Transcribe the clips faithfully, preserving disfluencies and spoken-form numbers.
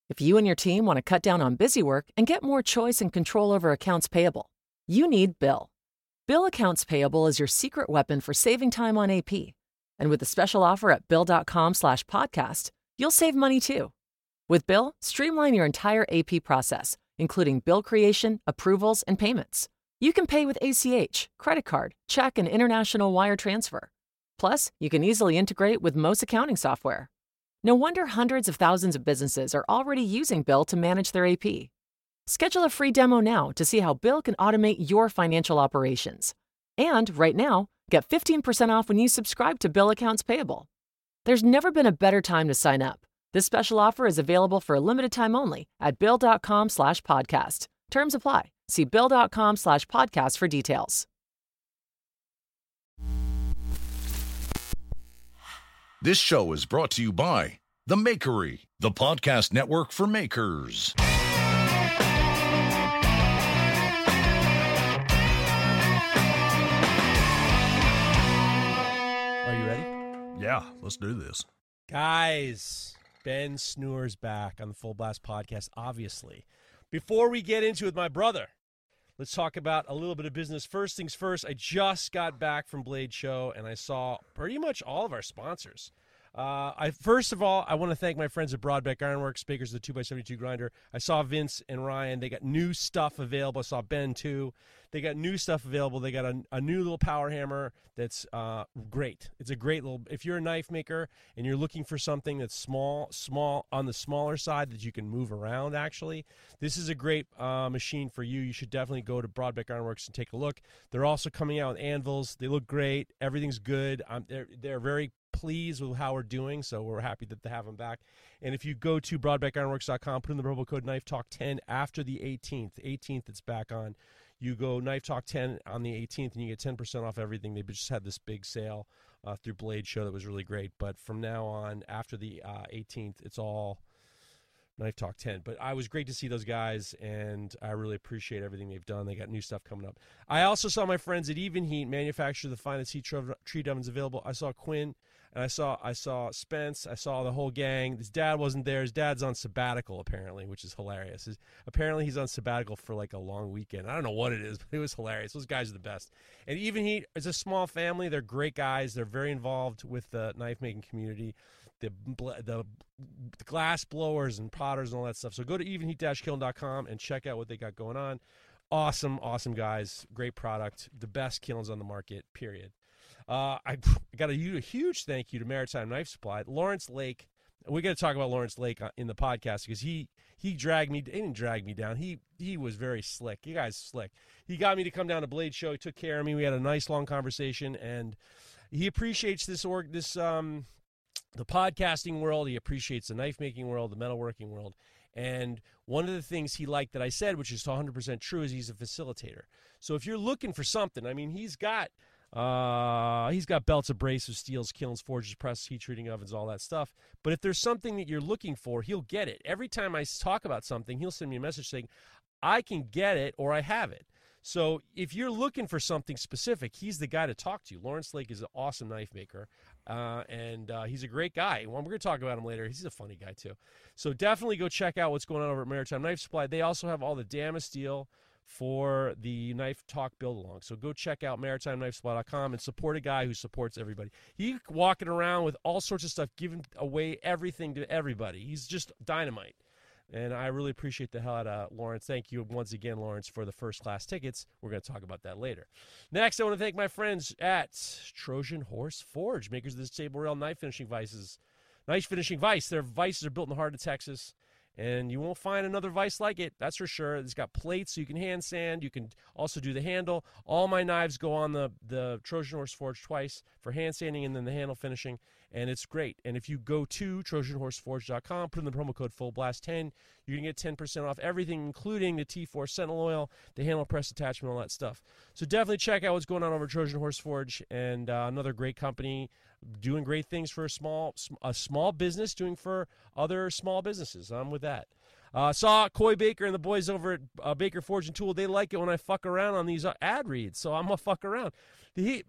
If you and your team want to cut down on busy work and get more choice and control over accounts payable, you need Bill. Bill Accounts Payable is your secret weapon for saving time on A P. And with the special offer at bill.com slash podcast, you'll save money too. With Bill, streamline your entire A P process, including bill creation, approvals, and payments. You can pay with A C H, credit card, check, and international wire transfer. Plus, you can easily integrate with most accounting software. No wonder hundreds of thousands of businesses are already using Bill to manage their A P. Schedule a free demo now to see how Bill can automate your financial operations. And right now, get fifteen percent off when you subscribe to Bill Accounts Payable. There's never been a better time to sign up. This special offer is available for a limited time only at bill.com slash podcast. Terms apply. See bill.com slash podcast for details. This show is brought to you by The Makery, the podcast network for makers. Are you ready? Yeah, let's do this. Guys, Ben Snewer's back on the Full Blast podcast, obviously. Before we get into it with my brother, let's talk about a little bit of business. First things first, I just got back from Blade Show, and I saw pretty much all of our sponsors. Uh, I First of all, I want to thank my friends at Broadbeck Ironworks, bakers of the two by seventy-two grinder. I saw Vince and Ryan. They got new stuff available. I saw Ben, too. They got new stuff available. They got a, a new little power hammer that's uh, great. It's a great little – if you're a knife maker and you're looking for something that's small, small on the smaller side that you can move around, actually, this is a great uh, machine for you. You should definitely go to Broadbeck Ironworks and take a look. They're also coming out with anvils. They look great. Everything's good. Um, they're, they're very – pleased with how we're doing, so we're happy that they have them back. And if you go to broadbeck ironworks dot com, put in the promo code Knife Talk ten after the eighteenth, eighteenth it's back on. You go Knife Talk ten on the eighteenth, and you get ten percent off everything. They just had this big sale uh, through Blade Show that was really great. But from now on, after the uh, eighteenth, it's all Knife Talk ten. But I was great to see those guys, and I really appreciate everything they've done. They got new stuff coming up. I also saw my friends at Even Heat manufacture the finest heat treat ovens available. I saw Quinn, and I saw I saw Spence. I saw the whole gang. His dad wasn't there. His dad's on sabbatical, apparently, which is hilarious. His, apparently, he's on sabbatical for like a long weekend. I don't know what it is, but it was hilarious. Those guys are the best. And Even Heat is a small family. They're great guys. They're very involved with the knife-making community. The, the the glass blowers and potters and all that stuff. So go to even heat dash kiln dot com and check out what they got going on. Awesome, awesome guys. Great product. The best kilns on the market, period. Uh, I got a, a huge thank you to Maritime Knife Supply. Lawrence Lake. We got to talk about Lawrence Lake in the podcast because he he dragged me. He didn't drag me down. He he was very slick. You guys slick. He got me to come down to Blade Show. He took care of me. We had a nice long conversation, and he appreciates this org this um. the podcasting world. He appreciates the knife making world, the metalworking world. And one of the things he liked that I said, which is one hundred percent true, is he's a facilitator. So if you're looking for something, I mean, he's got uh, he's got belts, abrasives, steels, kilns, forges, presses, heat treating ovens, all that stuff. But if there's something that you're looking for, he'll get it. Every time I talk about something, he'll send me a message saying, I can get it or I have it. So if you're looking for something specific, he's the guy to talk to. Lawrence Lake is an awesome knife maker, uh, and uh, he's a great guy. Well, we're going to talk about him later. He's a funny guy, too. So definitely go check out what's going on over at Maritime Knife Supply. They also have all the Damasteel for the Knife Talk build-along. So go check out maritime knife supply dot com and support a guy who supports everybody. He's walking around with all sorts of stuff, giving away everything to everybody. He's just dynamite. And I really appreciate the hell out of Lawrence. Thank you once again, Lawrence, for the first-class tickets. We're going to talk about that later. Next, I want to thank my friends at Trojan Horse Forge, makers of the table rail knife finishing vices. Knife finishing vise. Their vices are built in the heart of Texas, and you won't find another vise like it, that's for sure. It's got plates so you can hand sand. You can also do the handle. All my knives go on the, the Trojan Horse Forge twice for hand sanding and then the handle finishing, and it's great. And if you go to trojan horse forge dot com, put in the promo code full blast ten, you can get ten percent off everything, including the T four Sentinel oil, the handle press attachment, all that stuff. So definitely check out what's going on over at Trojan Horse Forge, and uh, another great company doing great things for a small a small business, doing for other small businesses. I'm with that. Uh, saw Coy Baker and the boys over at uh, Baker Forge and Tool. They like it when I fuck around on these uh, ad reads, so I'm going to fuck around. He,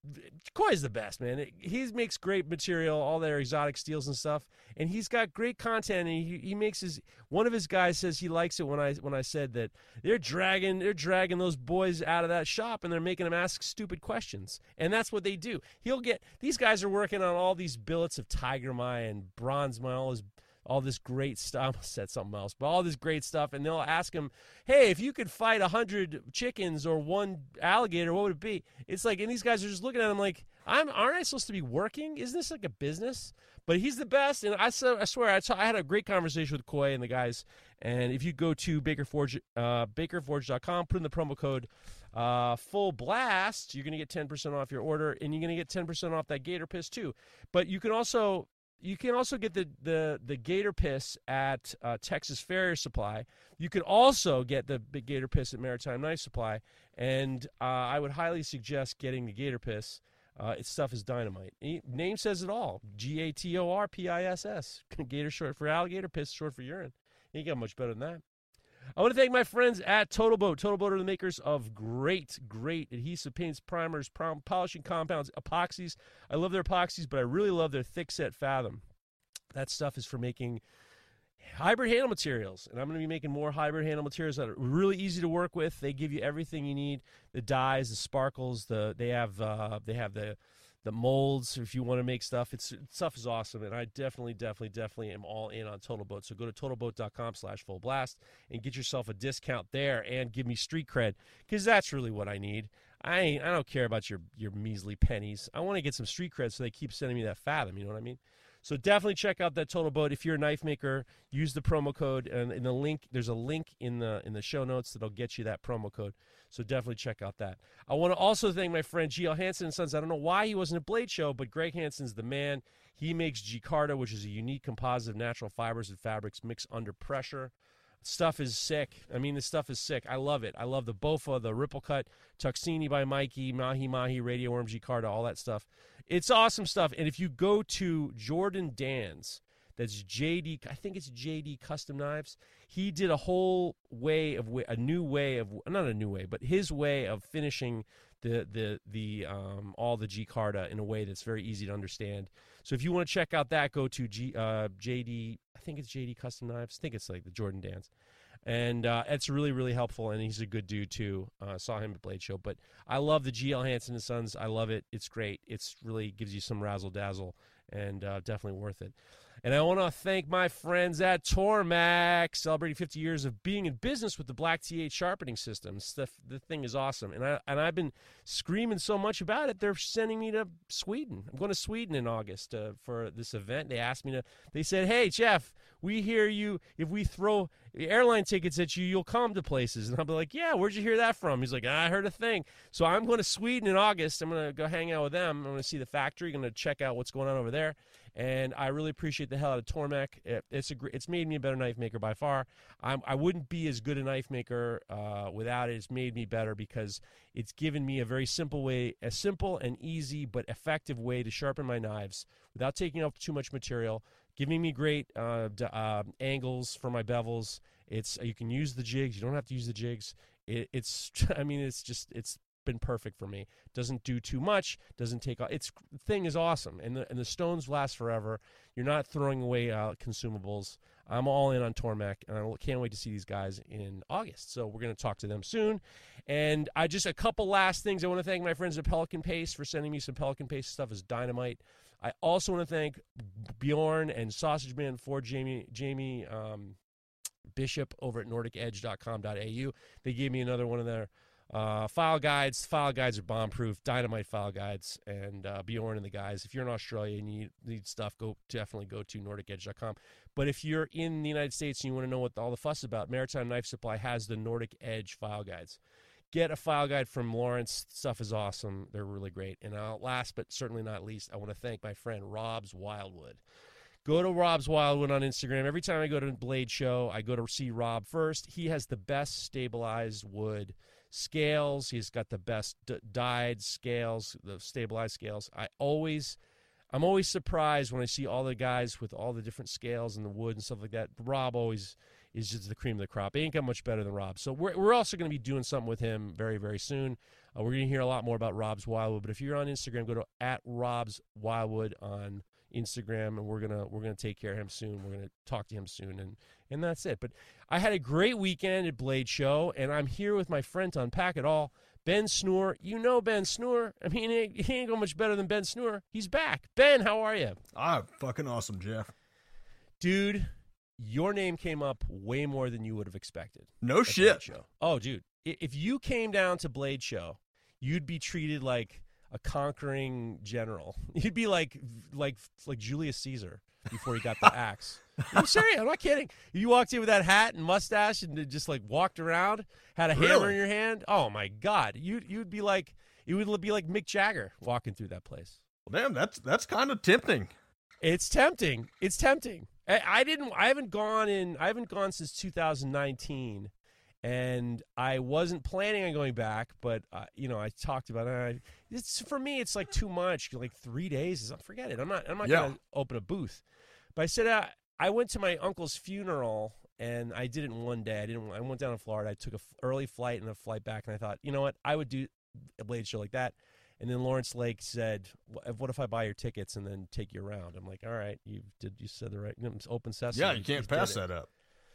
Coy's the best, man. He makes great material, all their exotic steels and stuff, and he's got great content. And he, he makes his one of his guys says he likes it when I when I said that they're dragging they're dragging those boys out of that shop and they're making them ask stupid questions, and that's what they do. He'll get these guys are working on all these billets of Tiger Maya and Bronze Maya, all his. all this great stuff. I almost said something else, but all this great stuff. And they'll ask him, hey, if you could fight one hundred chickens or one alligator, what would it be? It's like, and these guys are just looking at him like, I'm, aren't I supposed to be working? Isn't this like a business? But he's the best. And I, I swear, I, saw, I had a great conversation with Coy and the guys. And if you go to Baker Forge, uh, baker forge dot com, put in the promo code uh, Full Blast, you're going to get ten percent off your order. And you're going to get ten percent off that gator piss too. But you can also... You can also get the, the, the gator piss at uh, Texas Farrier Supply. You can also get the big gator piss at Maritime Knife Supply. And uh, I would highly suggest getting the gator piss. Uh, its stuff is dynamite. He, name says it all. G A T O R P I S S. Gator short for alligator, piss short for urine. You got much better than that. I want to thank my friends at Total Boat. Total Boat are the makers of great, great adhesive paints, primers, prom- polishing compounds, epoxies. I love their epoxies, but I really love their thick set Fathom. That stuff is for making hybrid handle materials, and I'm going to be making more hybrid handle materials that are really easy to work with. They give you everything you need: the dyes, the sparkles. The they have uh, they have the the molds if you want to make stuff. It's stuff is awesome, and I definitely, definitely, definitely am all in on Total Boat. So go to total boat dot com slash full blast and get yourself a discount there, and give me street cred, because that's really what I need. I ain't, I don't care about your your measly pennies. I want to get some street cred, so they keep sending me that Fathom. You know what I mean? So definitely check out that Total Boat. If you're a knife maker, use the promo code, and in the link, there's a link in the in the show notes that'll get you that promo code. So definitely check out that. I want to also thank my friend G L Hansen and Sons. I don't know why he wasn't at Blade Show, but Greg Hansen's the man. He makes Gicarda, which is a unique composite of natural fibers and fabrics mixed under pressure. Stuff is sick. I mean, the stuff is sick. I love it. I love the Bofa, the Ripple Cut, Tuxini by Mikey, Mahi Mahi, Radio Worm, Gicarda, all that stuff. It's awesome stuff. And if you go to Jordan Dan's, that's J D, I think it's J D Custom Knives. He did a whole way of, a new way of, not a new way, but his way of finishing the the the um, all the Gicarda in a way that's very easy to understand. So if you want to check out that, go to G, uh, J D, I think it's J D Custom Knives. I think it's like the Jordan Dan's. And uh, it's really, really helpful, and he's a good dude, too. Uh, saw him at Blade Show. But I love the G L Hansen and Sons. I love it. It's great. It's really gives you some razzle-dazzle, and uh, definitely worth it. And I want to thank my friends at Tormac, celebrating fifty years of being in business with the Black T eight sharpening systems. The, the thing is awesome. And, I, and I've been screaming so much about it, they're sending me to Sweden. I'm going to Sweden in August uh, for this event. They asked me to, they said, hey, Jeff, we hear you, if we throw airline tickets at you, you'll come to places. And I'll be like, yeah, where'd you hear that from? He's like, I heard a thing. So I'm going to Sweden in August. I'm going to go hang out with them. I'm going to see the factory. I'm going to check out what's going on over there. And I really appreciate the hell out of Tormac. It, it's a it's made me a better knife maker by far. I'm, I wouldn't be as good a knife maker uh, without it. It's made me better because it's given me a very simple way, a simple and easy but effective way to sharpen my knives without taking up too much material, giving me great uh, d- uh, angles for my bevels. It's you can use the jigs. You don't have to use the jigs. It, it's I mean it's just it's. been perfect for me. Doesn't do too much, doesn't take off. Its thing is awesome, and the and the stones last forever. You're not throwing away uh, consumables. I'm all in on Tormac, and I can't wait to see these guys in August. So we're going to talk to them soon. And I just a couple last things. I want to thank my friends at Pelican Paste for sending me some Pelican Paste stuff. Is dynamite. I also want to thank Bjorn and Sausage Man for Jamie Jamie um, Bishop over at nordic edge dot com dot a u. They gave me another one of their Uh, file guides. File guides are bomb-proof, dynamite file guides, and uh, Bjorn and the guys. If you're in Australia and you need, need stuff, go definitely go to nordic edge dot com. But if you're in the United States and you want to know what all the fuss is about, Maritime Knife Supply has the Nordic Edge file guides. Get a file guide from Lawrence. Stuff is awesome. They're really great. And uh, last but certainly not least, I want to thank my friend Rob's Wildwood. Go to Rob's Wildwood on Instagram. Every time I go to a Blade Show, I go to see Rob first. He has the best stabilized wood scales. He's got the best d- dyed scales, the stabilized scales. I always, I'm always surprised when I see all the guys with all the different scales and the wood and stuff like that. Rob always is just the cream of the crop. He ain't got much better than Rob. So we're we're also going to be doing something with him very, very soon. Uh, we're going to hear a lot more about Rob's Wildwood. But if you're on Instagram, go to at Rob's Wildwood on Instagram, and we're gonna we're gonna take care of him soon. We're gonna talk to him soon, and and that's it. But I had a great weekend at Blade Show, and I'm here with my friend to unpack it all, Ben Snure. You know Ben Snure. I mean, he, he ain't go much better than Ben Snure. He's back. Ben, how are you? I'm fucking awesome, Jeff. Dude, your name came up way more than you would have expected. No shit. Show. Oh, dude, if you came down to Blade Show, you'd be treated like a conquering general. You'd be like like like Julius Caesar before he got the axe. I'm serious. I'm not kidding. You walked in with that hat and mustache and just like walked around, had a Really? hammer in your hand. Oh my God, you you'd be like it would be like Mick Jagger walking through that place. Well, damn, that's that's kind of tempting. It's tempting. It's tempting. I, I didn't. I haven't gone in. I haven't gone since two thousand nineteen. And I wasn't planning on going back, but uh, you know, I talked about it. I, it's for me, it's like too much. Like three days is forget it. I'm not. I'm not Yeah. gonna open a booth. But I said uh, I went to my uncle's funeral, and I did it in one day. I didn't. I went down to Florida. I took a f- early flight and a flight back, and I thought, you know what, I would do a Blade Show like that. And then Lawrence Lake said, "What if I buy your tickets and then take you around?" I'm like, "All right, you did. You said the right. It's open sesame. Yeah, you can't pass that up.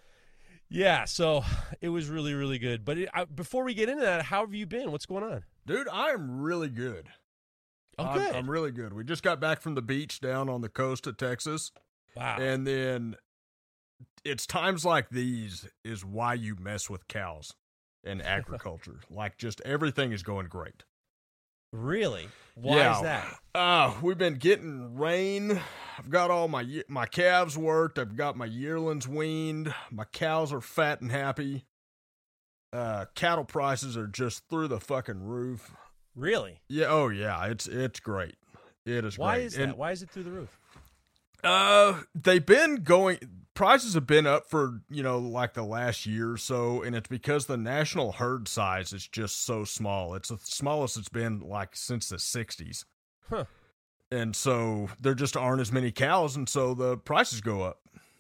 Yeah, so it was really, really good. But it, I, before we get into that, how have you been? What's going on? Dude, I am really good. Oh, I'm, good. I'm really good. We just got back from the beach down on the coast of Texas. Wow. And then it's times like these is why you mess with cows and agriculture. Like, just everything is going great. Really? Why yeah. is that? Uh, we've been getting rain. I've got all my ye- my calves worked. I've got my yearlings weaned. My cows are fat and happy. Uh, cattle prices are just through the fucking roof. Really? Yeah. Oh, yeah. It's it's great. It is Why great. is that? And, Why is it through the roof? Uh, they've been going. Prices have been up for, you know, like the last year or so, and it's because the national herd size is just so small. It's the smallest it's been like since the sixties. Huh. And so there just aren't as many cows, and so the prices go up.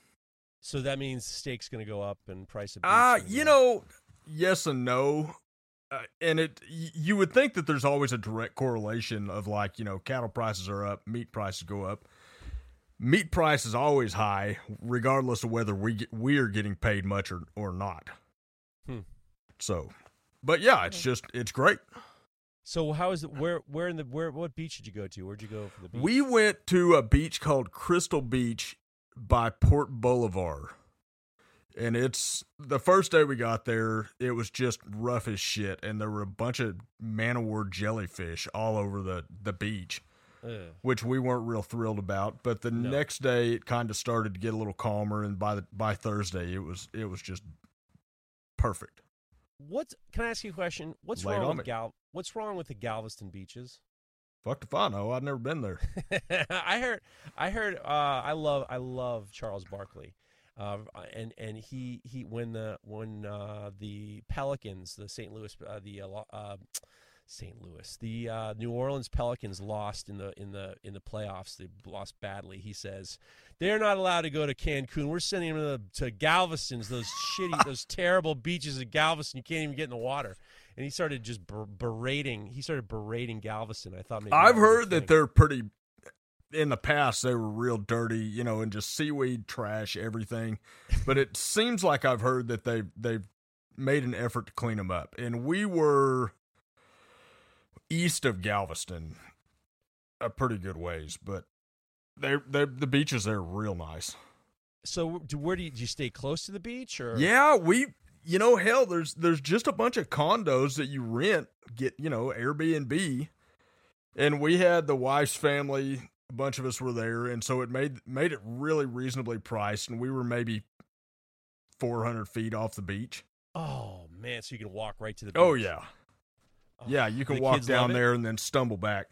So that means steak's going to go up and price of beef's Uh, gonna you go up. know, yes and no. Uh, and it, y- you would think that there's always a direct correlation of like, you know, cattle prices are up, meat prices go up. Meat price is always high, regardless of whether we get, we are getting paid much or, or not. Hmm. So, but yeah, it's just it's great. So how is it? Where where in the where? What beach did you go to? Where'd you go for the beach? We went to a beach called Crystal Beach by Port Boulevard, and it's the first day we got there. It was just rough as shit, and there were a bunch of man-o-war jellyfish all over the the beach. Ugh. Which we weren't real thrilled about, but the No. next day it kind of started to get a little calmer, and by the by Thursday it was it was just perfect. What can I ask you a question? What's Lay it wrong on with me. Gal? What's wrong with the Galveston beaches? Fuck if I know. I've never been there. I heard. I heard. Uh, I love. I love Charles Barkley, uh, and and he he when the when uh, the Pelicans, the Saint Louis, uh, the uh, uh, Saint Louis, the uh, New Orleans Pelicans lost in the in the in the playoffs. They lost badly. He says they're not allowed to go to Cancun. We're sending them to, to Galveston's, those shitty, those terrible beaches of Galveston. You can't even get in the water. And he started just ber- berating. He started berating Galveston. I thought maybe I've that was a heard that thing. they're pretty. In the past, they were real dirty, you know, and just seaweed, trash, everything. But it seems like I've heard that they they've made an effort to clean them up, and we were east of Galveston a pretty good ways, but they they the beaches there are real nice. So, do, where do you, do you stay close to the beach, or Yeah, we, you know, hell, there's there's just a bunch of condos that you rent, get, you know, Airbnb, and we had the wife's family, a bunch of us were there, and so it made made it really reasonably priced, and we were maybe four hundred feet off the beach. Oh man, so you can walk right to the beach. Oh yeah, Oh, yeah, you can the walk kids down love it? there and then stumble back.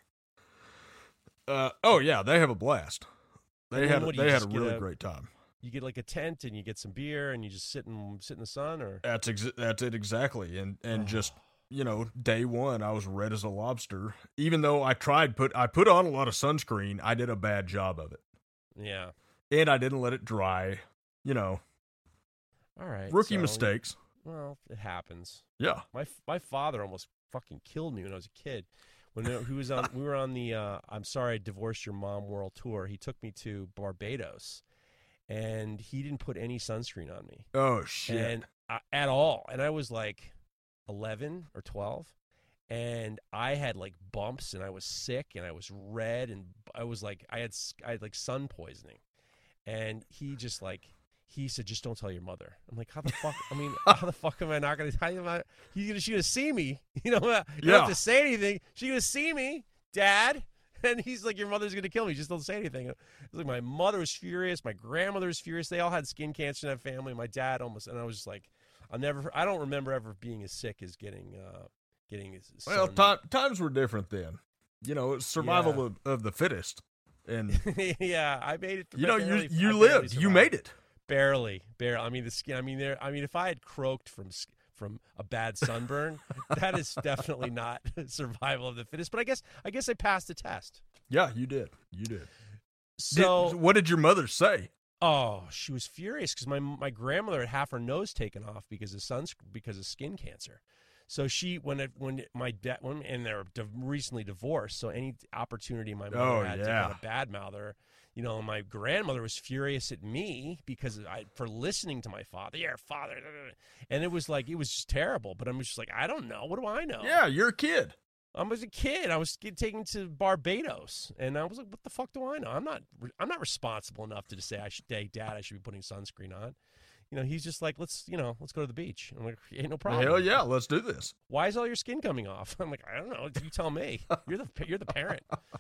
Uh oh yeah, they have a blast. They And then had a, what, do you they had a just get really a- great time. You get like a tent and you get some beer and you just sit and sit in the sun, or That's ex- that's it exactly, and and Oh. just you know, day one, I was red as a lobster. Even though I tried, put I put on a lot of sunscreen, I did a bad job of it. Yeah. And I didn't let it dry, you know. All right. Rookie so, mistakes. Well, it happens. Yeah. My my father almost fucking killed me when I was a kid. When he was on, we were on the uh, I'm Sorry I Divorced Your Mom World Tour. He took me to Barbados, and he didn't put any sunscreen on me. Oh, shit. And I, at all. And I was like eleven or twelve, and I had like bumps, and I was sick, and I was red, and I was like, I had, I had like sun poisoning. And he just like, he said, just don't tell your mother. I'm like, how the fuck? I mean, how the fuck am I not going to tell you? She's going to see me. You know, you yeah. don't have to say anything. She's going to see me, Dad. And he's like, your mother's going to kill me. Just don't say anything. It was like, my mother was furious. My grandmother was furious. They all had skin cancer in that family. My dad almost, and I was just like, I'll never, I don't remember ever being as sick as getting, uh, getting his Well, son. time, times were different then. You know, it's survival Yeah. of, of the fittest. And yeah, I made it. you know, you barely- you I barely lived. You survived. made it. Barely, barely. I mean, the skin. I mean, there. I mean, if I had croaked from s- from a bad sunburn, that is definitely not survival of the fittest. But I guess, I guess I passed the test. Yeah, you did. You did. So, Did- what did your mother say? oh, she was furious because my my grandmother had half her nose taken off because of sun because of skin cancer. So she, when it, when my dad, when and they're di- recently divorced, so any opportunity my mother Oh, had to yeah. kind of badmouth her, you know, my grandmother was furious at me because I for listening to my father. Yeah, father, and it was like it was just terrible. But I'm just like, I don't know. What do I know? Yeah, you're a kid. I was a kid. I was get taken to Barbados, and I was like, "What the fuck do I know? I'm not. I'm not responsible enough to just say I should. Hey, Dad, I should be putting sunscreen on." You know, he's just like, "Let's, you know, let's go to the beach." I'm like, "Ain't no problem." Hell yeah, let's do this. Why is all your skin coming off? I'm like, I don't know. You tell me. You're the you're the parent.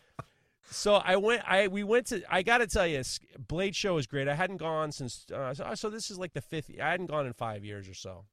So I went. I we went to. I got to tell you, Blade Show is great. I hadn't gone since. Uh, so, so this is like the fifth. I hadn't gone in five years or so,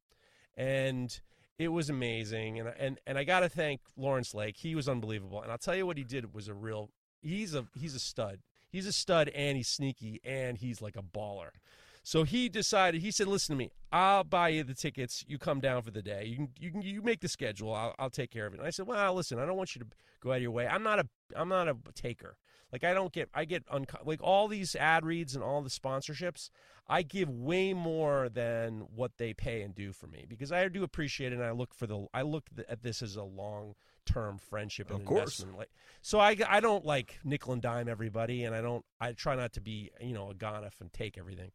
and it was amazing. And and and I got to thank Lawrence Lake. He was unbelievable. And I'll tell you what he did was a real. He's a he's a stud. He's a stud, and he's sneaky, and he's like a baller. So he decided. He said, "Listen to me. I'll buy you the tickets. You come down for the day. You can you can you make the schedule. I'll I'll take care of it." And I said, "Well, listen. I don't want you to go out of your way. I'm not a I'm not a taker. Like I don't get I get unco- like all these ad reads and all the sponsorships. I give way more than what they pay and do for me because I do appreciate it. And I look for the I look at this as a long term friendship and Of course. investment. Like so, I I don't like nickel and dime everybody, and I don't I try not to be you know a gonif and take everything.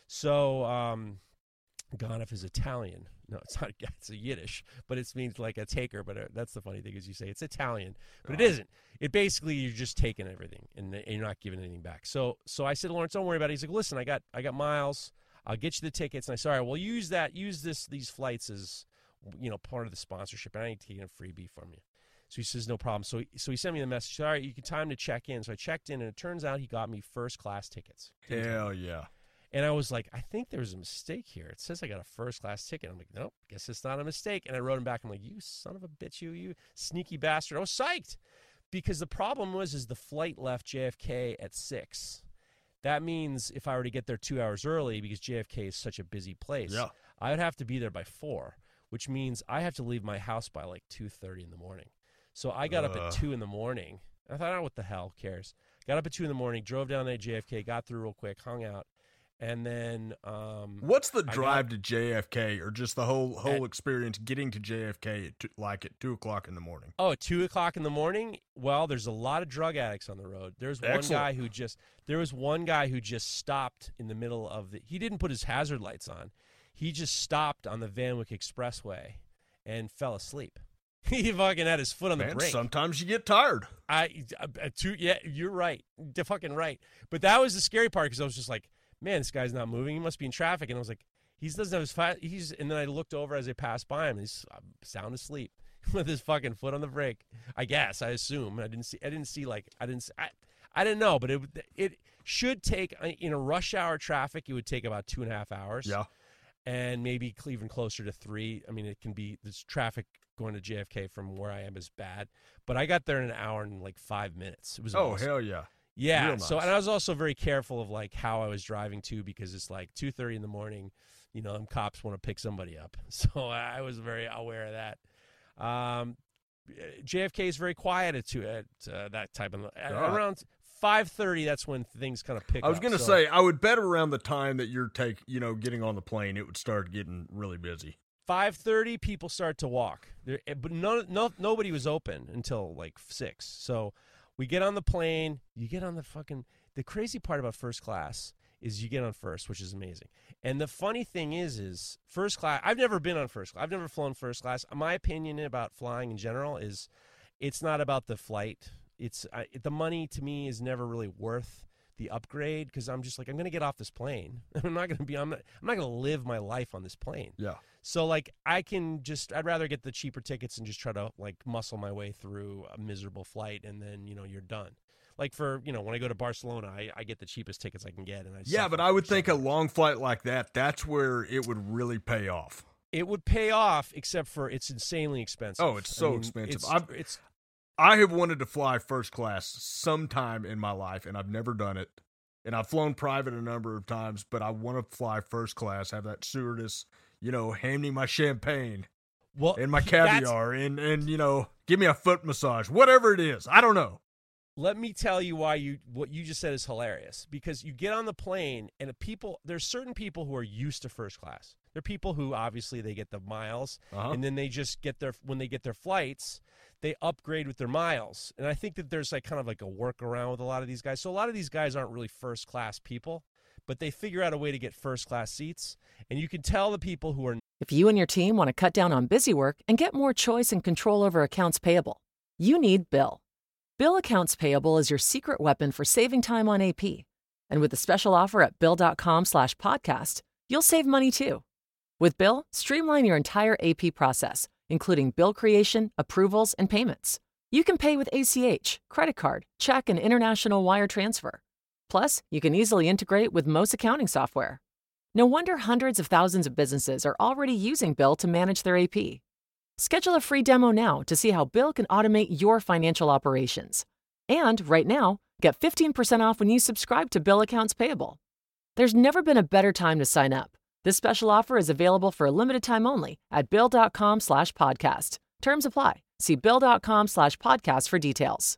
So, um, Ganef is Italian. No, it's not. It's a Yiddish, but it means like a taker. But uh, that's the funny thing is you say it's Italian, but it isn't. It basically you're just taking everything and, and you're not giving anything back. So, so I said, Lawrence, don't worry about it. He's like, listen, I got, I got miles. I'll get you the tickets. And I said, all right, well, use that, use this, these flights as, you know, part of the sponsorship. And I ain't taking a freebie from you. So he says, no problem. So, so he sent me the message. All right, you can time to check in. So I checked in, and it turns out he got me first class tickets. Hell yeah. And I was like, I think there's a mistake here. It says I got a first class ticket. I'm like, nope, guess it's not a mistake. And I wrote him back. I'm like, you son of a bitch, you, you sneaky bastard. I was psyched because the problem was, is the flight left J F K at six. That means if I were to get there two hours early, because J F K is such a busy place, Yeah. I would have to be there by four, which means I have to leave my house by like two thirty in the morning. So I got up Uh. at two in the morning. I thought, oh, what the hell, who cares? Got up at two in the morning, drove down there to J F K, got through real quick, hung out. And then, um, What's the I drive got- to J F K, or just the whole whole At- experience getting to J F K at two, like at two o'clock in the morning? oh, at two o'clock in the morning. Well, there's a lot of drug addicts on the road. There's one Excellent. guy who just there was one guy who just stopped in the middle of the. He didn't put his hazard lights on. He just stopped on the Van Wyck Expressway and fell asleep. He fucking had his foot on the Man, brake. sometimes you get tired. I, uh, two, yeah, you're right. You're fucking right. But that was the scary part because I was just like, man, this guy's not moving. He must be in traffic. And I was like, he doesn't have his fat. He's, and then I looked over as I passed by him. And he's uh, sound asleep with his fucking foot on the brake. I guess, I assume. I didn't see, I didn't see like, I didn't, see, I, I didn't know, but it, it should take, in a rush hour traffic, it would take about two and a half hours. Yeah. And maybe even closer to three. I mean, it can be, this traffic going to J F K from where I am is bad. But I got there in an hour and like five minutes. It was Oh, awesome. hell yeah. Yeah. Real So, nice. and I was also very careful of like how I was driving too, because it's like two thirty in the morning. You know, them cops want to pick somebody up. So I was very aware of that. Um, J F K is very quiet at, two, at uh, that type of at, God. around five thirty. That's when things kind of pick up. I was going to so. say, I would bet around the time that you're take, you know, getting on the plane, it would start getting really busy. five thirty, people start to walk. There, but no, no, nobody was open until like six. So we get on the plane. You get on the fucking. The crazy part about first class is you get on first, which is amazing. And the funny thing is, is first class. I've never been on first class. I've never flown first class. My opinion about flying in general is, it's not about the flight. It's I, the money to me is never really worth the upgrade, because I'm just like, I'm going to get off this plane. I'm not going to be, I'm not, I'm not going to live my life on this plane. Yeah. So like, I can just, I'd rather get the cheaper tickets and just try to like muscle my way through a miserable flight, and then, you know, you're done. Like for, you know, when I go to Barcelona, I, I get the cheapest tickets I can get. And I Yeah, but I would think a long flight like that, that's where it would really pay off. It would pay off, except for it's insanely expensive. Oh, it's so I mean, expensive. It's, I've, it's I have wanted to fly first class sometime in my life, and I've never done it. And I've flown private a number of times, but I want to fly first class, have that stewardess, you know, hand me my champagne well, and my that's- caviar and, and, you know, give me a foot massage, whatever it is. I don't know. Let me tell you why you what you just said is hilarious, because you get on the plane and the people, there's certain people who are used to first class. There are people who obviously they get the miles, Uh-huh. and then they just get their, when they get their flights, they upgrade with their miles. And I think that there's like kind of like a workaround with a lot of these guys. So a lot of these guys aren't really first class people, but they figure out a way to get first class seats. And you can tell the people who are. If you and your team want to cut down on busy work and get more choice and control over accounts payable, you need Bill. Bill Accounts Payable is your secret weapon for saving time on A P. And with a special offer at Bill.com slash podcast, you'll save money too. With Bill, streamline your entire A P process, including bill creation, approvals, and payments. You can pay with A C H, credit card, check, and international wire transfer. Plus, you can easily integrate with most accounting software. No wonder hundreds of thousands of businesses are already using Bill to manage their A P. Schedule a free demo now to see how Bill can automate your financial operations. And right now, get fifteen percent off when you subscribe to Bill Accounts Payable. There's never been a better time to sign up. This special offer is available for a limited time only at Bill.com slash podcast. Terms apply. See Bill.com slash podcast for details.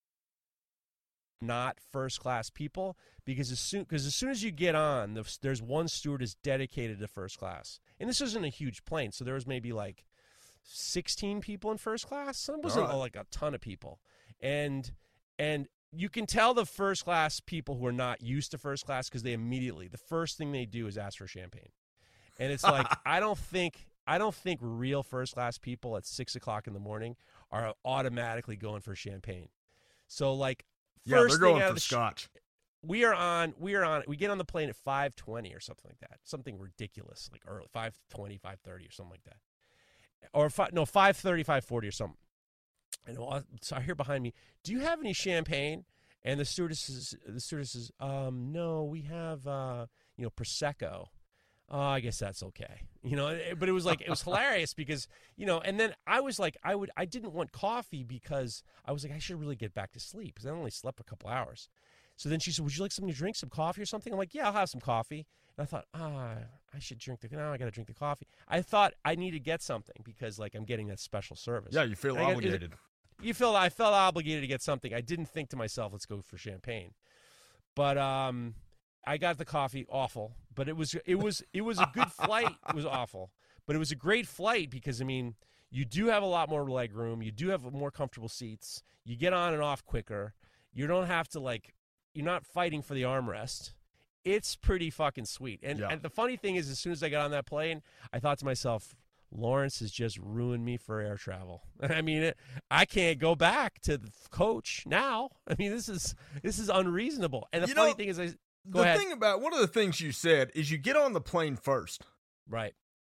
Not first class people, because as soon because as soon as you get on, there's one stewardess dedicated to first class. And this isn't a huge plane, so there was maybe like sixteen people in first class. It wasn't Right. like a ton of people. And and you can tell the first class people who are not used to first class, because they immediately, the first thing they do is ask for champagne. And it's like, I don't think I don't think real first class people at six o'clock in the morning are automatically going for champagne. So like, Yeah, first they're thing going out for of the sh- scotch. we are on we are on we get on the plane at five twenty or something like that, something ridiculous, like early five twenty, five thirty or something like that, or five, no five thirty, five forty or something. And so I hear behind me, do you have any champagne? And the stewardess is, the stewardess is, um no, we have uh you know Prosecco. Oh, I guess that's okay. You know, but it was like, it was hilarious because, you know, and then I was like, I would, I didn't want coffee because I was like, I should really get back to sleep because I only slept a couple hours. So then she said, would you like something to drink, some coffee or something? I'm like, yeah, I'll have some coffee. And I thought, ah, I should drink the, now I got to drink the coffee. I thought I need to get something because like I'm getting that special service. Yeah, you feel And I got- obligated. You feel, I felt obligated to get something. I didn't think to myself, let's go for champagne. But, um, I got the coffee, awful, but it was it was it was a good flight. It was awful, but it was a great flight because I mean, you do have a lot more leg room, you do have more comfortable seats, you get on and off quicker, you don't have to like, you're not fighting for the armrest. It's pretty fucking sweet. And, Yeah. and the funny thing is, as soon as I got on that plane, I thought to myself, Lawrence has just ruined me for air travel. I mean, it, I can't go back to the coach now. I mean, this is this is unreasonable. And the You funny know, thing is, I Go the ahead. thing about one of the things you said is you get on the plane first. right.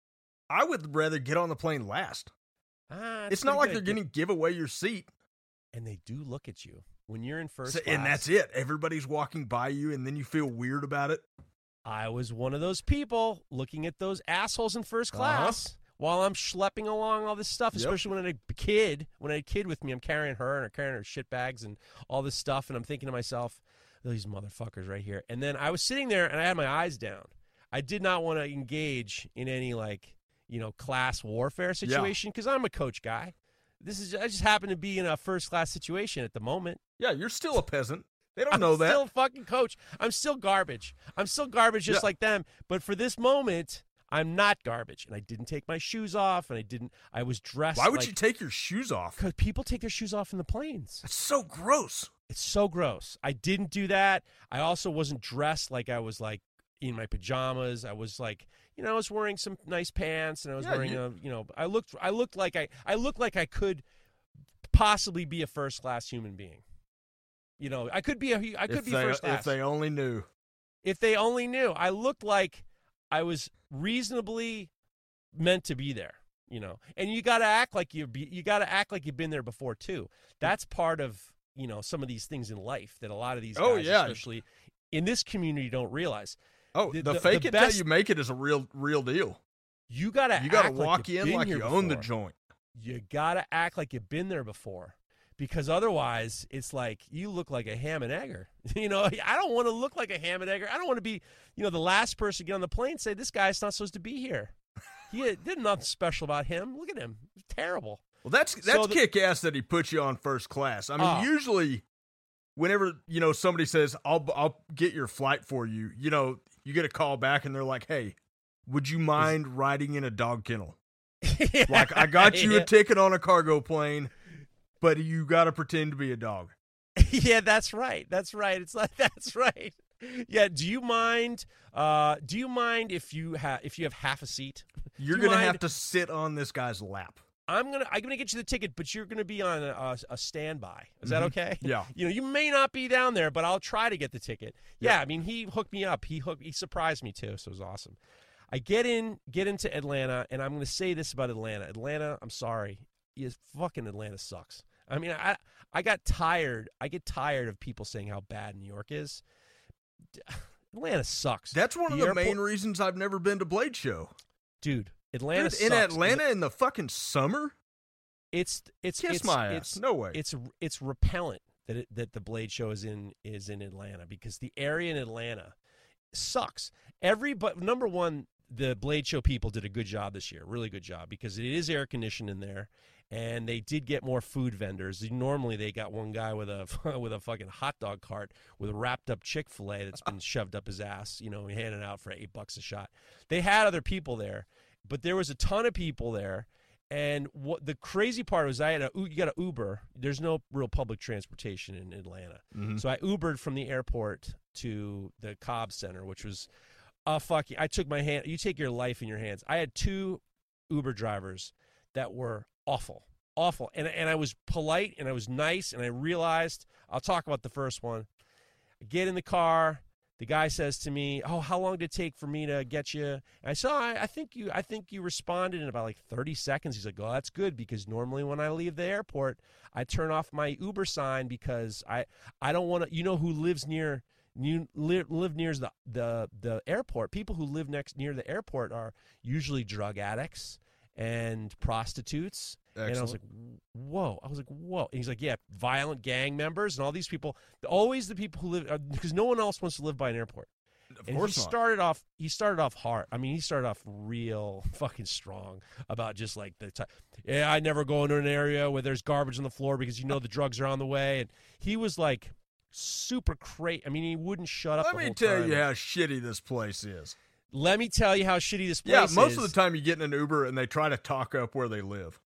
I would rather get on the plane last. Ah, It's not like pretty they're good. going to give away your seat. And they do look at you when you're in first So- class. and that's it. Everybody's walking by you, and then you feel weird about it. I was one of those people looking at those assholes in first class Uh-huh. while I'm schlepping along all this stuff, Yep. especially when I had a kid. When I had a kid with me, I'm carrying her and I'm carrying her shit bags and all this stuff, and I'm thinking to myself, these motherfuckers right here. And then I was sitting there and I had my eyes down. I did not want to engage in any like you know, class warfare situation because I'm a coach guy. This is I just happen to be in a first class situation at the moment. Yeah, you're still a peasant. They don't I'm know that. I'm still a fucking coach. I'm still garbage. I'm still garbage just Yeah. like them. But for this moment, I'm not garbage. And I didn't take my shoes off, and I didn't. I was dressed. Why would like, you take your shoes off? Because people take their shoes off in the planes. That's so gross. It's so gross. I didn't do that. I also wasn't dressed like I was like in my pajamas. I was like, you know, I was wearing some nice pants, and I was Yeah, wearing you- a, you know, I looked, I looked like I, I looked like I could possibly be a first class human being. You know, I could be a, I could if be they, first class If they only knew. if they only knew. I looked like I was reasonably meant to be there. You know, and you got to act like you be, you got to act like you've been there before too. That's part of, you know, some of these things in life that a lot of these guys, Oh, yeah. especially in this community, don't realize. Oh, The- the, the- fake the it best- till you make it is a real, real deal. You got to You got to act like walk you've in been like here you own the before. joint. You got to act like you've been there before, because otherwise it's like you look like a ham and egger. You know, I don't want to look like a ham and egger. I don't want to be, you know, the last person to get on the plane and say, this guy's not supposed to be here. He did nothing special about him. Look at him. He's terrible. Well, that's that's So the- kick ass that he put you on first class. I mean, Oh. usually, whenever you know somebody says, "I'll I'll get your flight for you," you know, you get a call back and they're like, "Hey, would you mind riding in a dog kennel? Like, I got you Yeah. a ticket on a cargo plane, but you got to pretend to be a dog." Yeah, that's right. That's right. It's like that's right. Yeah. Do you mind? Uh, do you mind if you have if you have half a seat? You're Do you gonna mind- have to sit on this guy's lap. I'm gonna I'm gonna get you the ticket, but you're gonna be on a, a standby. Is that Mhm. okay? Yeah. You know, you may not be down there, but I'll try to get the ticket. Yeah. I mean, he hooked me up. He hooked. He surprised me too, so it was awesome. I get in, get into Atlanta, and I'm gonna say this about Atlanta. Atlanta, I'm sorry, is fucking Atlanta sucks. I mean, I I got tired. I get tired of people saying how bad New York is. Atlanta sucks. That's one of The the airport- main reasons I've never been to Blade Show. dude. Atlanta Dude, in sucks. Atlanta in the fucking summer? It's it's Kiss it's, my ass. it's No way. It's it's repellent that it, that the Blade Show is in is in Atlanta, because the area in Atlanta sucks. Every but number one, the Blade Show people did a good job this year, really good job, because it is air conditioned in there, and they did get more food vendors. Normally they got one guy with a with a fucking hot dog cart with a wrapped up Chick-fil-A that's been shoved up his ass, you know, handed out for eight bucks a shot. They had other people there, but there was a ton of people there. And what the crazy part was, I had a you got an Uber. There's no real public transportation in Atlanta, Mhm. so I Ubered from the airport to the Cobb Center, which was a fucking. I took my hand. You take your life in your hands. I had two Uber drivers that were awful, awful, and and I was polite and I was nice, and I realized I'll talk about the first one. I get in the car. The guy says to me, "Oh, how long did it take for me to get you?" And I said, oh, I, I think you, I think you responded in about like thirty seconds. He's like, "Oh, that's good, because normally when I leave the airport, I turn off my Uber sign because I, I don't want to. You know who lives near, you live, live near the, the the airport. People who live next near the airport are usually drug addicts and prostitutes." And I was like, whoa. I was like, whoa. And he's like, yeah, violent gang members and all these people. Always the people who live, because no one else wants to live by an airport. Of And course he not. started off, he started off hard. I mean, he started off real fucking strong about just like the time. Yeah, I never go into an area where there's garbage on the floor because you know the drugs are on the way. And he was like super crazy. I mean, he wouldn't shut up Let the me whole tell time. you how shitty this place is. Let me tell you how shitty this place Yeah, is. most of the time you get in an Uber and they try to talk up where they live.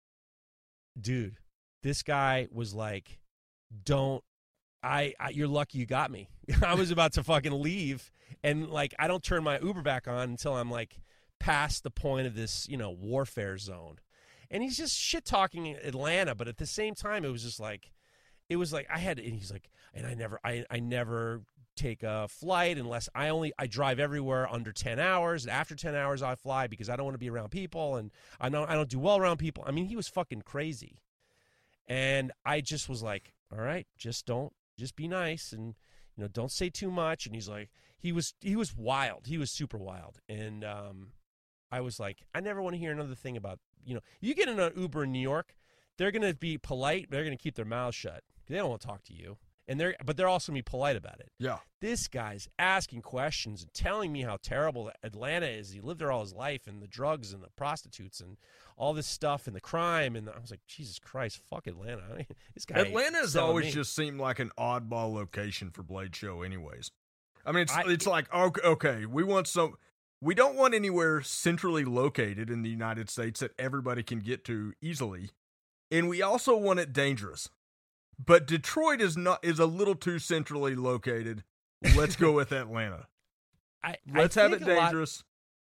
Dude, this guy was like, don't, I, I you're lucky you got me. I was about to fucking leave, and like, I don't turn my Uber back on until I'm like past the point of this, you know, warfare zone. And he's just shit talking Atlanta, but at the same time, it was just like, it was like I had, and he's like, and I never, I, I never take a flight unless I only, I drive everywhere under ten hours. And after ten hours, I fly because I don't want to be around people. And I know I don't do well around people. I mean, he was fucking crazy. And I just was like, all right, just don't, just be nice. And, you know, don't say too much. And he's like, he was, he was wild. He was super wild. And, um, I was like, I never want to hear another thing about, you know, you get in an Uber in New York, they're going to be polite, but they're going to keep their mouths shut. They don't want to talk to you. And they're but they're also gonna be polite about it. Yeah. This guy's asking questions and telling me how terrible Atlanta is. He lived there all his life, and the drugs and the prostitutes and all this stuff and the crime. And I was like, Jesus Christ, fuck Atlanta. I mean, this guy. Atlanta has selling always me. just seemed like an oddball location for Blade Show, anyways. I mean, it's I- it's like okay, okay, we want some. We don't want anywhere centrally located in the United States that everybody can get to easily, and we also want it dangerous. But Detroit is not is a little too centrally located. Let's go with Atlanta. I, Let's I have think it a lot- dangerous.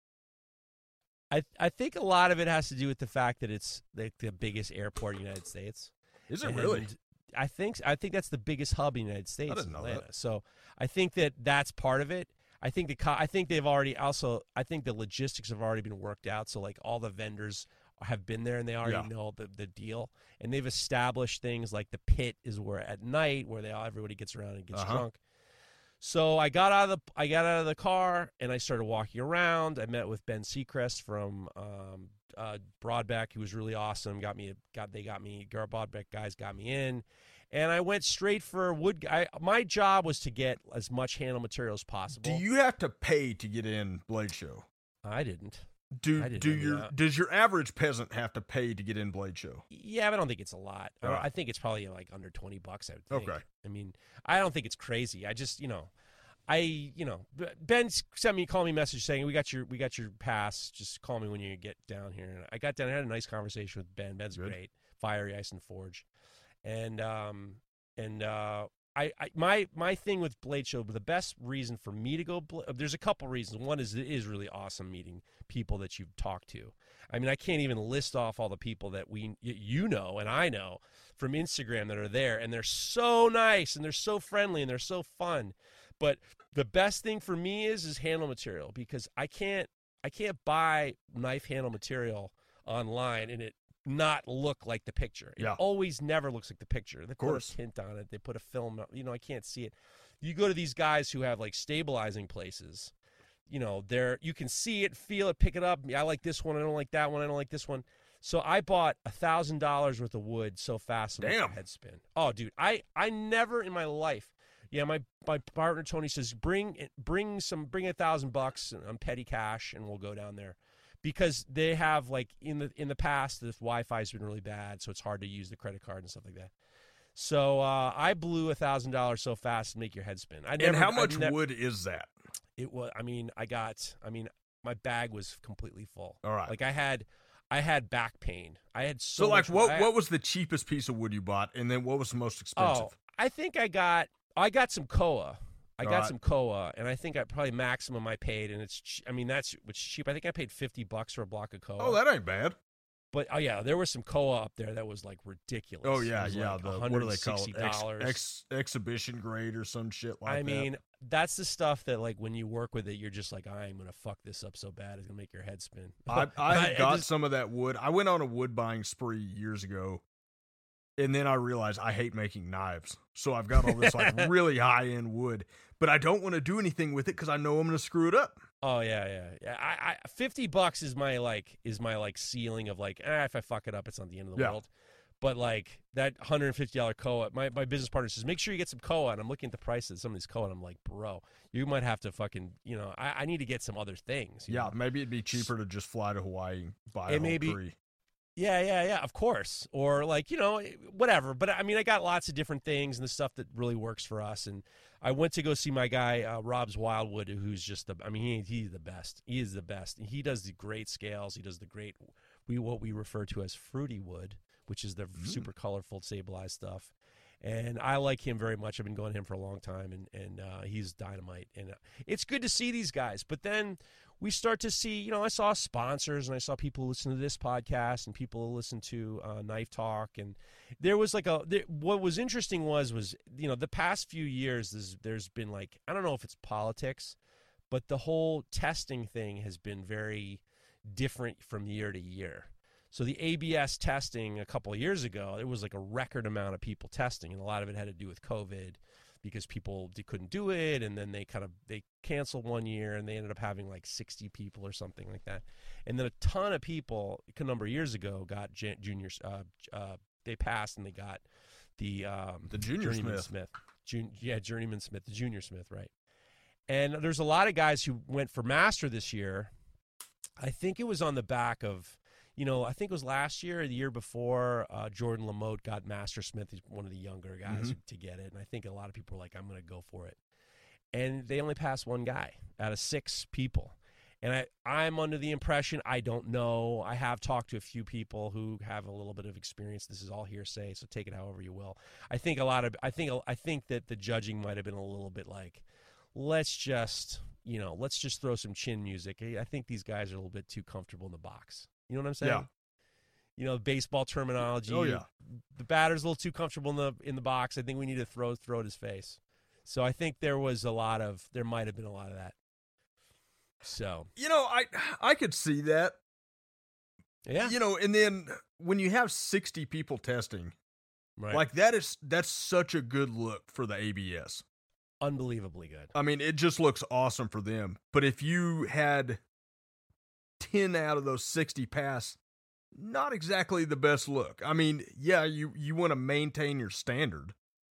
I I think a lot of it has to do with the fact that it's the, the biggest airport in the United States. Is it And really? I think I think that's the biggest hub in the United States. didn't know Atlanta. that. So I think that that's part of it. I think the co- I think they've already also I think the logistics have already been worked out. So like all the vendors have been there and they already Yeah. know the, the deal, and they've established things like the pit is where at night where they all everybody gets around and gets Uh-huh. drunk. So I got out of the I got out of the car and I started walking around. I met with Ben Seacrest from um, uh, Broadbeck, who was really awesome. Got me got they got me Broadbeck guys got me in, and I went straight for wood. I, my job was to get as much handle material as possible. Do you have to pay to get in Blade Show? I didn't. Do I didn't do know your that. does your average peasant have to pay to get in Blade Show? Yeah, but I don't think it's a lot. I, All right. I think it's probably like under twenty bucks. I would think. Okay. I mean, I don't think it's crazy. I just, you know, I, you know, B- Ben sent me, called me a message saying we got your, we got your pass. Just call me when you get down here. And I got down. I had a nice conversation with Ben. Ben's Good. great, fiery ice and forge, and um and uh. I, I my my thing with Blade Show, the best reason for me to go, Bla- there's a couple reasons. One is it is really awesome meeting people that you've talked to. I mean, I can't even list off all the people that we you know and I know from Instagram that are there, and they're so nice and they're so friendly and they're so fun. But the best thing for me is is handle material, because I can't I can't buy knife handle material online and it not look like the picture. It Yeah. always never looks like the picture. They put course. a tint on it. They put a film, you know, I can't see it. You go to these guys who have like stabilizing places, you know, they're you can see it, feel it, pick it up. I like this one, I don't like that one, I don't like this one. So I bought a thousand dollars worth of wood so fast it makes Damn. my head spin. Oh, dude, I I never in my life. Yeah, my my partner Tony says bring bring some bring a thousand bucks on petty cash and we'll go down there, because they have like in the in the past the Wi-Fi's been really bad, so it's hard to use the credit card and stuff like that. So uh, I blew a thousand dollars so fast to make your head spin. I And never, how I much ne- wood is that? It was. I mean, I got. I mean, my bag was completely full. All right. Like I had, I had back pain. I had so. So, like, much- what I- what was the cheapest piece of wood you bought, and then what was the most expensive? Oh, I think I got. I got some Koa. I All got right. some Koa, and I think I probably maximum I paid, and it's. ch- I mean, that's it's cheap. I think I paid fifty bucks for a block of Koa. Oh, that ain't bad. But oh yeah, there was some Koa up there that was like ridiculous. Oh It yeah, was yeah. like the what do they call it? Ex, one hundred sixty dollars. ex, exhibition grade or some shit like I that. mean, that's the stuff that like when you work with it, you're just like, I'm gonna fuck this up so bad it's gonna make your head spin. I I I got just- some of that wood. I went on a wood buying spree years ago, and then I realized I hate making knives. So I've got all this like really high end wood, but I don't want to do anything with it because I know I'm going to screw it up. Oh yeah, yeah, yeah. I, I fifty bucks is my like is my like ceiling of like, eh, if I fuck it up, it's not the end of the Yeah. world. But like that one hundred fifty dollar Koa, my, my business partner says, make sure you get some Koa. And I'm looking at the price of some of these Koa, and I'm like, bro, you might have to fucking, you know, I, I need to get some other things. you Yeah, know? maybe it'd be cheaper to just fly to Hawaii, and buy It a whole may be- tree. Yeah, yeah, yeah, of course. Or like, you know, whatever. But I mean, I got lots of different things and the stuff that really works for us. And I went to go see my guy, uh, Rob's Wildwood, who's just the, I mean, he, he's the best. He is the best. He does the great scales. He does the great, we what we refer to as fruity wood, which is the Mm. super colorful, stabilized stuff. And I like him very much. I've been going to him for a long time, and, and uh, he's dynamite. And uh, it's good to see these guys. But then we start to see, you know, I saw sponsors, and I saw people who listen to this podcast and people who listen to uh, Knife Talk. And there was like a, there, what was interesting was, was, you know, the past few years, there's, there's been like, I don't know if it's politics, but the whole testing thing has been very different from year to year. So the A B S testing a couple of years ago, it was like a record amount of people testing, and a lot of it had to do with COVID because people d- couldn't do it, and then they kind of they canceled one year, and they ended up having like sixty people or something like that. And then a ton of people a number of years ago got j- juniors. Uh, uh, they passed and they got the um, The Junior Journeyman Smith. Jun- yeah, Journeyman Smith, the Junior Smith, right? And there's a lot of guys who went for master this year. I think it was on the back of, you know, I think it was last year or the year before, uh, Jordan Lamotte got Master Smith. He's one of the younger guys Mm-hmm. to get it. And I think a lot of people were like, I'm going to go for it. And they only passed one guy out of six people. And I, I'm under the impression, I don't know. I have talked to a few people who have a little bit of experience. This is all hearsay, so take it however you will. I think a lot of, I think, I think that the judging might have been a little bit like, let's just, you know, let's just throw some chin music. I think these guys are a little bit too comfortable in the box. You know what I'm saying? Yeah. You know, baseball terminology. Oh, yeah. The batter's a little too comfortable in the in the box. I think we need to throw throw at his face. So I think there was a lot of, there might have been a lot of that. So, You know, I I could see that. yeah. You know, and then when you have sixty people testing, Right. like that is that's such a good look for the A B S. Unbelievably good. I mean, it just looks awesome for them. But if you had ten out of those sixty pass, not exactly the best look. I mean, yeah, you, you want to maintain your standard,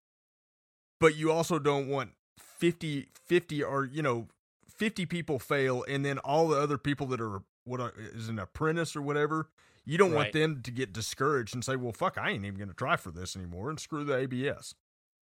but you also don't want fifty, fifty or, you know, fifty people fail and then all the other people that are, what are, is an apprentice or whatever, you don't want Right. them to get discouraged and say, well, fuck, I ain't even going to try for this anymore and screw the A B S.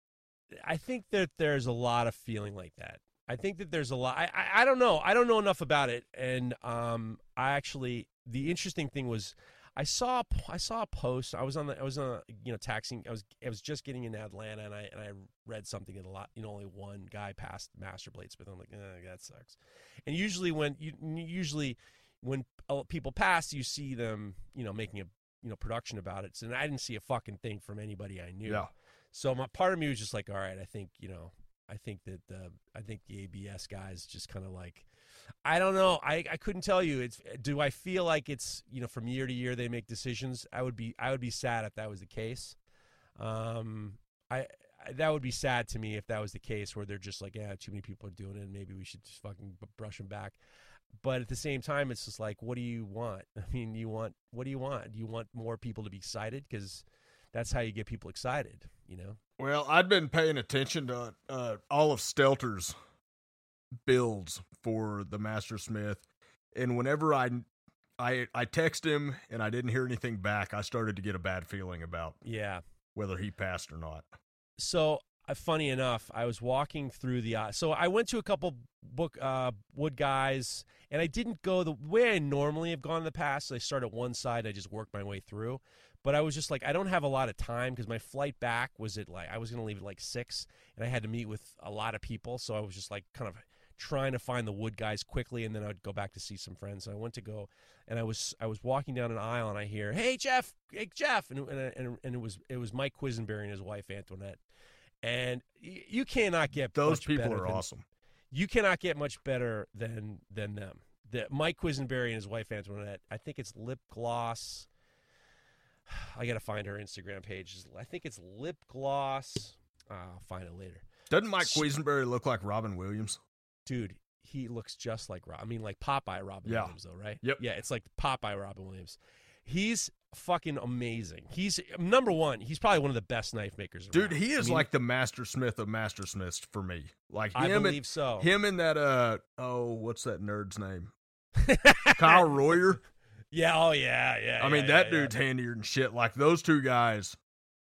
I think that there's a lot of feeling like that. I think that there's a lot. I, I, I don't know. I don't know enough about it. And um, I actually, the interesting thing was, I saw I saw a post. I was on the I was on a, you know taxing. I was I was just getting into Atlanta, and I and I read something that a lot. You know, only one guy passed Master Bladesmith. I'm like, eh, that sucks. And usually when you usually when people pass, you see them, you know, making a you know production about it. So, and I didn't see a fucking thing from anybody I knew. Yeah. So my part of me was just like, all right, I think you know, I think that the I think the A B S guys just kind of like. I don't know. I, I couldn't tell you. It's do I feel like it's you know from year to year they make decisions? I would be I would be sad if that was the case. Um, I, I that would be sad to me if that was the case where they're just like, yeah, too many people are doing it, and maybe we should just fucking brush them back. But at the same time, it's just like, what do you want? I mean, you want what do you want? Do you want more people to be excited? Because that's how you get people excited, you know. Well, I'd been paying attention to uh, all of Stelter's builds for the Master Smith, and whenever I, I, I text him and I didn't hear anything back, I started to get a bad feeling about Yeah. whether he passed or not. So, uh, funny enough, I was walking through the. Uh, so I went to a couple book uh, wood guys, and I didn't go the way I normally have gone in the past. I start at one side, I just worked my way through. But I was just like, I don't have a lot of time because my flight back was at like I was going to leave at like six, and I had to meet with a lot of people. So I was just like kind of trying to find the wood guys quickly, and then I would go back to see some friends. So I went to go, and I was I was walking down an aisle, and I hear, "Hey Jeff, hey Jeff," and and and, and it was it was Mike Quisenberry and his wife Antoinette, and y- you cannot get Those much people better are than, awesome. You cannot get much better than than them. The Mike Quisenberry and his wife Antoinette. I think it's lip gloss. I gotta find her Instagram page. I think it's lip gloss. Uh, I'll find it later. Doesn't Mike Quisenberry look like Robin Williams? Dude, he looks just like Rob. I mean, like Popeye Robin Yeah. Williams, though, right? Yep. Yeah, it's like Popeye Robin Williams. He's fucking amazing. He's number one. He's probably one of the best knife makers around. Dude, he is I mean, like the Master Smith of Master Smiths for me. Like I him believe and so. him and that uh oh, what's that nerd's name? Kyle Royer. Yeah. Oh yeah. Yeah. I mean, yeah, that yeah, dude's yeah. handier than shit. Like those two guys,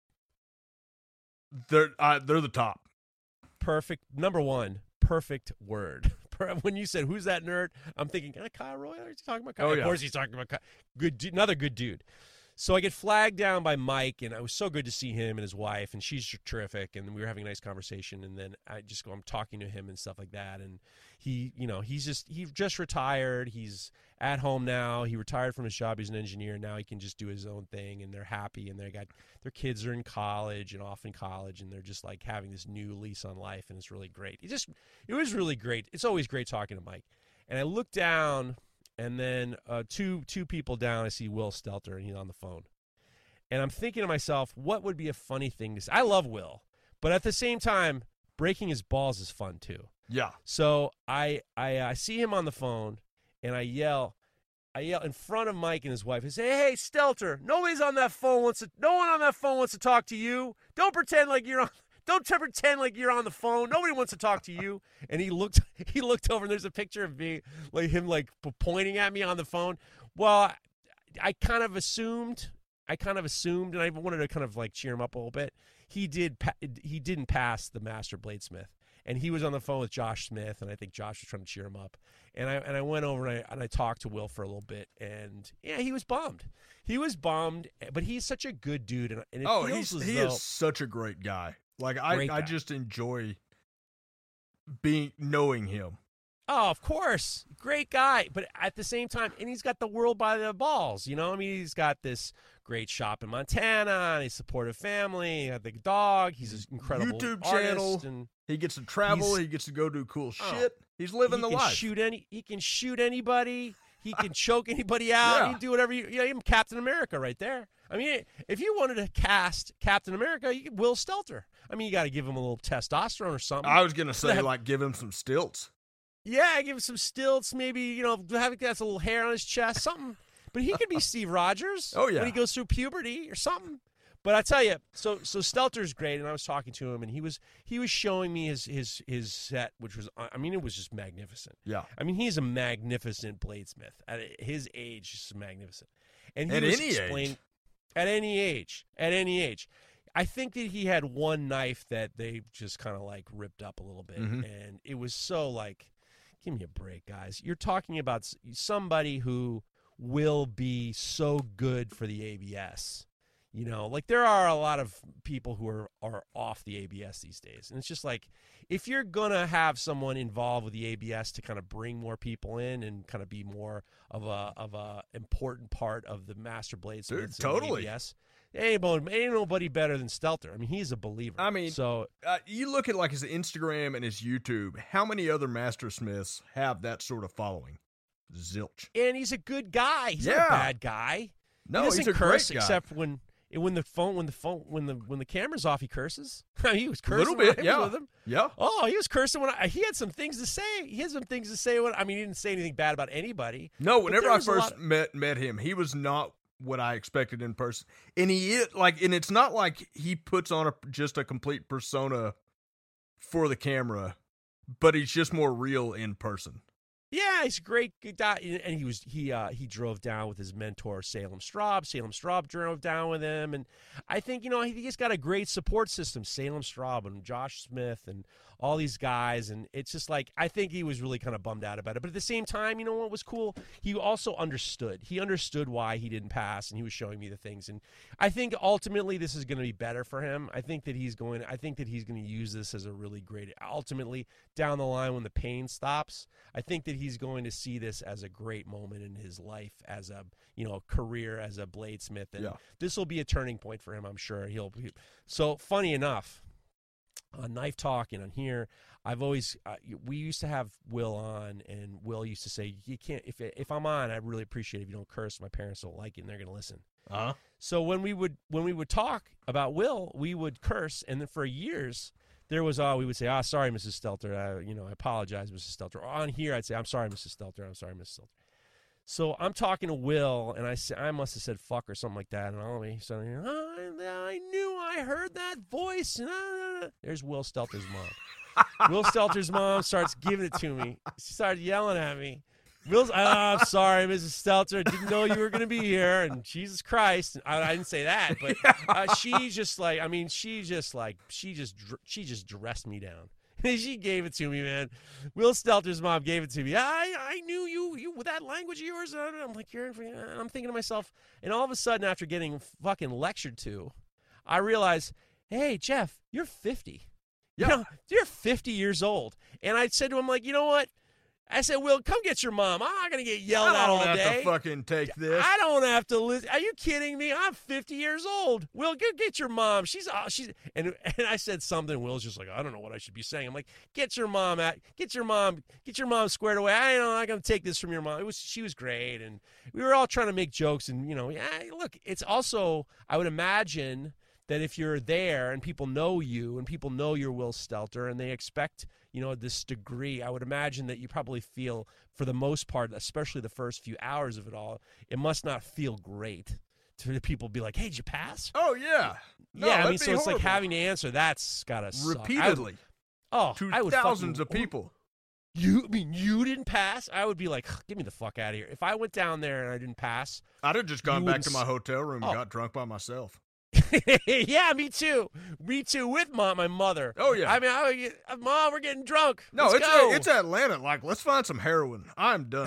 they're uh, they're the top. Perfect. Number one. Perfect word. When you said, "Who's that nerd?" I'm thinking, eh, Kyle Royer. Is he talking about Kyle? Oh, Of yeah. course, he's talking about Kyle. Good, du- another good dude. So I get flagged down by Mike, and it was so good to see him and his wife, and she's terrific, and we were having a nice conversation, and then I just go, I'm talking to him and stuff like that, and he, you know, he's just, he just retired, he's at home now, he retired from his job, he's an engineer, now he can just do his own thing, and they're happy, and they got, their kids are in college, and off in college, and they're just like having this new lease on life, and it's really great. It just, it was really great. It's always great talking to Mike, and I look down, and then uh, two two people down, I see Will Stelter, and he's on the phone. And I'm thinking to myself, what would be a funny thing to say? I love Will, but at the same time, breaking his balls is fun too. Yeah. So I I, I see him on the phone, and I yell, I yell in front of Mike and his wife. I say, "Hey, Stelter, nobody's on that phone wants to. No one on that phone wants to talk to you. Don't pretend like you're on. Don't try to pretend like you're on the phone. Nobody wants to talk to you. And he looked he looked over, and there's a picture of me, like him like pointing at me on the phone. Well, I, I kind of assumed, I kind of assumed, and I wanted to kind of like cheer him up a little bit. He did. He didn't pass the Master Bladesmith. And he was on the phone with Josh Smith, and I think Josh was trying to cheer him up. And I and I went over and I, and I talked to Will for a little bit, and yeah, he was bummed. He was bummed, but he's such a good dude. And, and it oh, feels he's, as he though, is such a great guy. Like I, Great I guy. just enjoy being knowing him. Oh, of course. Great guy. But at the same time, and he's got the world by the balls, you know? I mean, he's got this great shop in Montana, and he's a supportive family, he got the dog, he's an incredible YouTube artist, channel. And He gets to travel. He's- He gets to go do cool Oh, shit. He's living he the can life. shoot any he can shoot anybody. He can choke anybody out. Yeah. He can do whatever you yeah, even Captain America right there. I mean, if you wanted to cast Captain America, you could Will Stelter. I mean, you got to give him a little testosterone or something. I was gonna say, That- like, give him some stilts. Yeah, give him some stilts, maybe, you know, have that's a little hair on his chest, something. But he could be Steve Rogers. Oh, yeah. When he goes through puberty or something. But I tell you, so so Stelter's great, and I was talking to him, and he was he was showing me his his his set, which was, I mean, it was just magnificent. Yeah. I mean, he's a magnificent bladesmith. At his age, just magnificent. And he At was any explain- age. At any age. At any age. I think that he had one knife that they just kind of like ripped up a little bit, Mhm. and it was so like, give me a break, guys. You're talking about s- somebody who will be so good for the A B S. You know, like there are a lot of people who are, are off the A B S these days. And it's just like, if you're going to have someone involved with the A B S to kind of bring more people in and kind of be more of a of a important part of the Master Bladesmiths Dude, and totally. A B S, ain't nobody, ain't nobody better than Stelter. I mean, he's a believer. I mean, so Uh, you look at like his Instagram and his YouTube. How many other Master Smiths have that sort of following? Zilch. and he's a good guy. He's not Yeah. a bad guy. No, he doesn't he's a curse great guy. except when when the phone when the phone when the when the camera's off, he curses. he was a cursing little when bit, I was yeah, with him. yeah. Oh, he was cursing when I, he had some things to say. He had some things to say when I mean he didn't say anything bad about anybody. No, But whenever there I was a first lot- met met him, he was not what I expected in person. And he is like, and it's not like he puts on a just a complete persona for the camera, but he's just more real in person. Yeah, he's a great guy, and he was he uh, he drove down with his mentor Salem Straub. Salem Straub drove down with him, and I think you know he's got a great support system. Salem Straub and Josh Smith and all these guys, and it's just like I think he was really kind of bummed out about it. But at the same time, you know what was cool? He also understood. He understood why he didn't pass, and he was showing me the things. And I think ultimately this is going to be better for him. I think that he's going. I think that he's going to use this as a really great. Ultimately, down the line when the pain stops, I think that he's going to see this as a great moment in his life as a you know career as a bladesmith, and Yeah. this will be a turning point for him. I'm sure he'll. Be, so funny enough, on Knife Talk and on here, I've always uh, we used to have Will on, and Will used to say, "You can't if if I'm on, I really appreciate it if you don't curse. My parents don't like it, and they're going to listen." Uh-huh. So when we would when we would talk about Will, we would curse, and then for years there was uh we would say, "Ah, sorry, Missus Stelter. Uh, you know, I apologize, Missus Stelter." Or on here, I'd say, "I'm sorry, Missus Stelter. I'm sorry, Missus Stelter." So I'm talking to Will, and I say, I must have said "fuck" or something like that, and all of me suddenly, oh, I knew I heard that voice. And uh, there's Will Stelter's mom. Will Stelter's mom starts giving it to me. She started yelling at me. Will's, oh, I'm sorry, Missus Stelter. Didn't know you were going to be here. And Jesus Christ. I, I didn't say that. But uh, she just like, I mean, she just like, she just, dr- she just dressed me down. She gave it to me, man. Will Stelter's mom gave it to me. I, I knew you, you with that language of yours. I'm like, you're, and I'm thinking to myself, and all of a sudden, after getting fucking lectured to, I realized, hey, Jeff, you're fifty. Yeah. You know, you're fifty years old. And I said to him, like, you know what? I said, Will, come get your mom. I'm not going to get yelled I at don't all have day. to fucking take this. I don't have to listen. Are you kidding me? I'm fifty years old. Will, go get your mom. She's uh, she's and and I said something. Will's just like, I don't know what I should be saying. I'm like, get your mom at get your mom get your mom squared away. I know I'm not gonna take this from your mom. It was she was great, and we were all trying to make jokes, and you know, yeah. Look, it's also I would imagine that if you're there and people know you and people know you're Will Stelter and they expect, you know, this degree, I would imagine that you probably feel, for the most part, especially the first few hours of it all, it must not feel great to people be like, "Hey, did you pass?" Oh yeah, no, yeah. I that'd mean, be so it's like horrible. having to answer. That's gotta suck. repeatedly I would, oh, to I would thousands fucking, of people. You I mean you didn't pass? I would be like, get me the fuck out of here. If I went down there and I didn't pass, I'd have just gone You back wouldn't to my s- hotel room and Oh. got drunk by myself. yeah, me too. Me too. With mom, my mother. Oh, yeah. I mean, I, I- Mom, we're getting drunk. No, Let's it's go. it's Atlanta. Like, let's find some heroin. I'm done.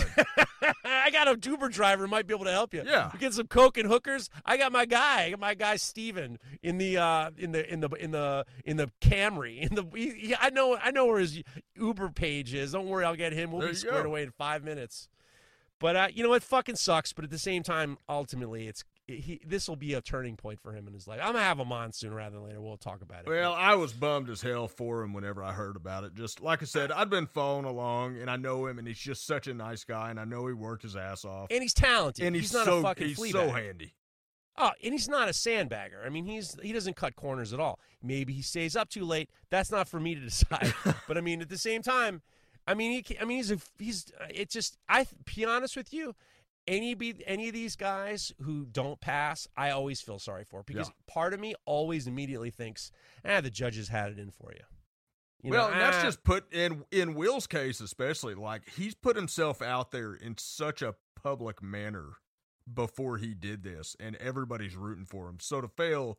I got a Uber driver who might be able to help you. Yeah. We get some coke and hookers. I got my guy. I got my guy Steven in the uh in the in the in the in the Camry. In the he, he- I know I know where his Uber page is. Don't worry, I'll get him. We'll There be you squared go. away in five minutes. But uh, you know it fucking sucks. But at the same time, ultimately, it's he. This will be a turning point for him in his life. I'm gonna have him on sooner rather than later. We'll talk about it. Well, I was bummed as hell for him whenever I heard about it. Just like I said, I'd been following along, and I know him, and he's just such a nice guy, and I know he worked his ass off. and he's talented. And he's, not so a fucking he's flea so bag. handy. Oh, and he's not a sandbagger. I mean, he's he doesn't cut corners at all. Maybe he stays up too late. That's not for me to decide. But I mean, at the same time, I mean, he ca- I mean, he's a, he's it's just I to be honest with you, any be any of these guys who don't pass, I always feel sorry for because Yeah. part of me always immediately thinks, ah, the judges had it in for you. You well, know, and that's ah, just put in in Will's case, especially. Like, he's put himself out there in such a public manner before he did this, and everybody's rooting for him. So to fail,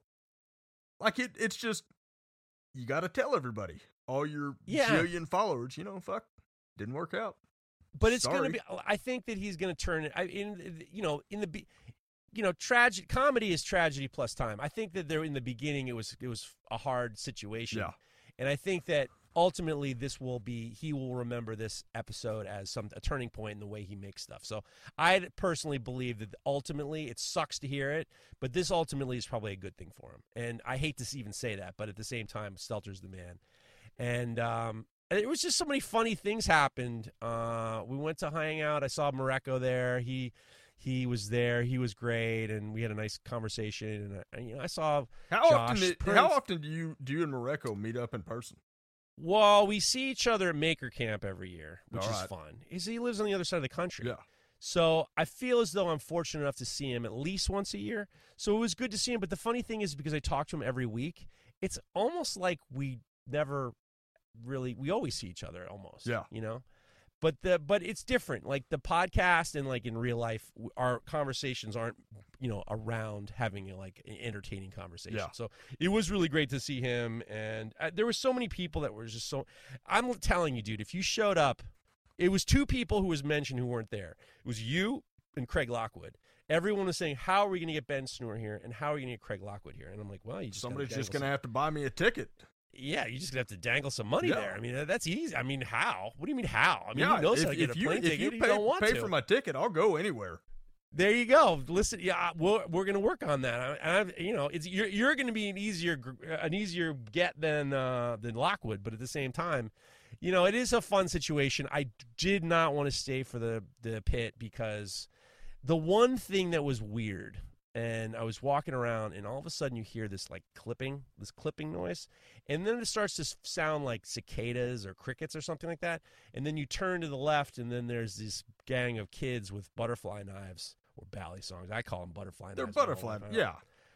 like it, it's just you got to tell everybody, all your Yeah. zillion followers, you know, fuck, didn't work out. But it's Sorry. going to be. I think that he's going to turn it. I, in you know, in the, be- you know, tragedy comedy is tragedy plus time. I think that there in the beginning it was it was a hard situation. Yeah. And I think that ultimately this will be he will remember this episode as some a turning point in the way he makes stuff. So I personally believe that ultimately it sucks to hear it, but this ultimately is probably a good thing for him. And I hate to even say that, but at the same time, Stelter's the man. And um, it was just so many funny things happened. Uh, we went to hang out. I saw Mareko there. He he was there. He was great, and we had a nice conversation. And, I, you know, I saw How Josh often? Did, Prince. how often do you do you and Mareko meet up in person? Well, we see each other at Maker Camp every year, which All is right. fun. He's, he lives on the other side of the country. Yeah. So I feel as though I'm fortunate enough to see him at least once a year. So it was good to see him. But the funny thing is, because I talk to him every week, it's almost like we never really, we always see each other almost. Yeah. You know? But the but it's different. Like the podcast and like in real life, w- our conversations aren't, you know, around having a, like an entertaining conversation. Yeah. So it was really great to see him, and uh, there were so many people that were just so. I'm telling you, dude, if you showed up, it was two people who was mentioned who weren't there. It was you and Craig Lockwood. Everyone was saying, "How are we going to get Ben Snur here, and how are we going to get Craig Lockwood here?" And I'm like, "Well, you just Somebody's gotta just dangle gonna have to buy me a ticket. some- yeah, you just gonna have to dangle some money Yeah. there. I mean, that- that's easy. I mean, how? What do you mean how? I mean, yeah, who knows if, how to get if a you plane if ticket? you You pay, don't want pay to. for my ticket, I'll go anywhere. There you go. Listen, yeah, we're, we're going to work on that. I, I, you know, it's you're, you're going to be an easier gr- an easier get than uh, than Lockwood, but at the same time, you know, it is a fun situation. I did not want to stay for the the pit because the one thing that was weird, and I was walking around, and all of a sudden you hear this like clipping, this clipping noise, and then it starts to s- sound like cicadas or crickets or something like that, and then you turn to the left, and then there's this gang of kids with butterfly knives or bally songs. I call them butterfly They're knives. my whole butterfly. life. I don't- Yeah.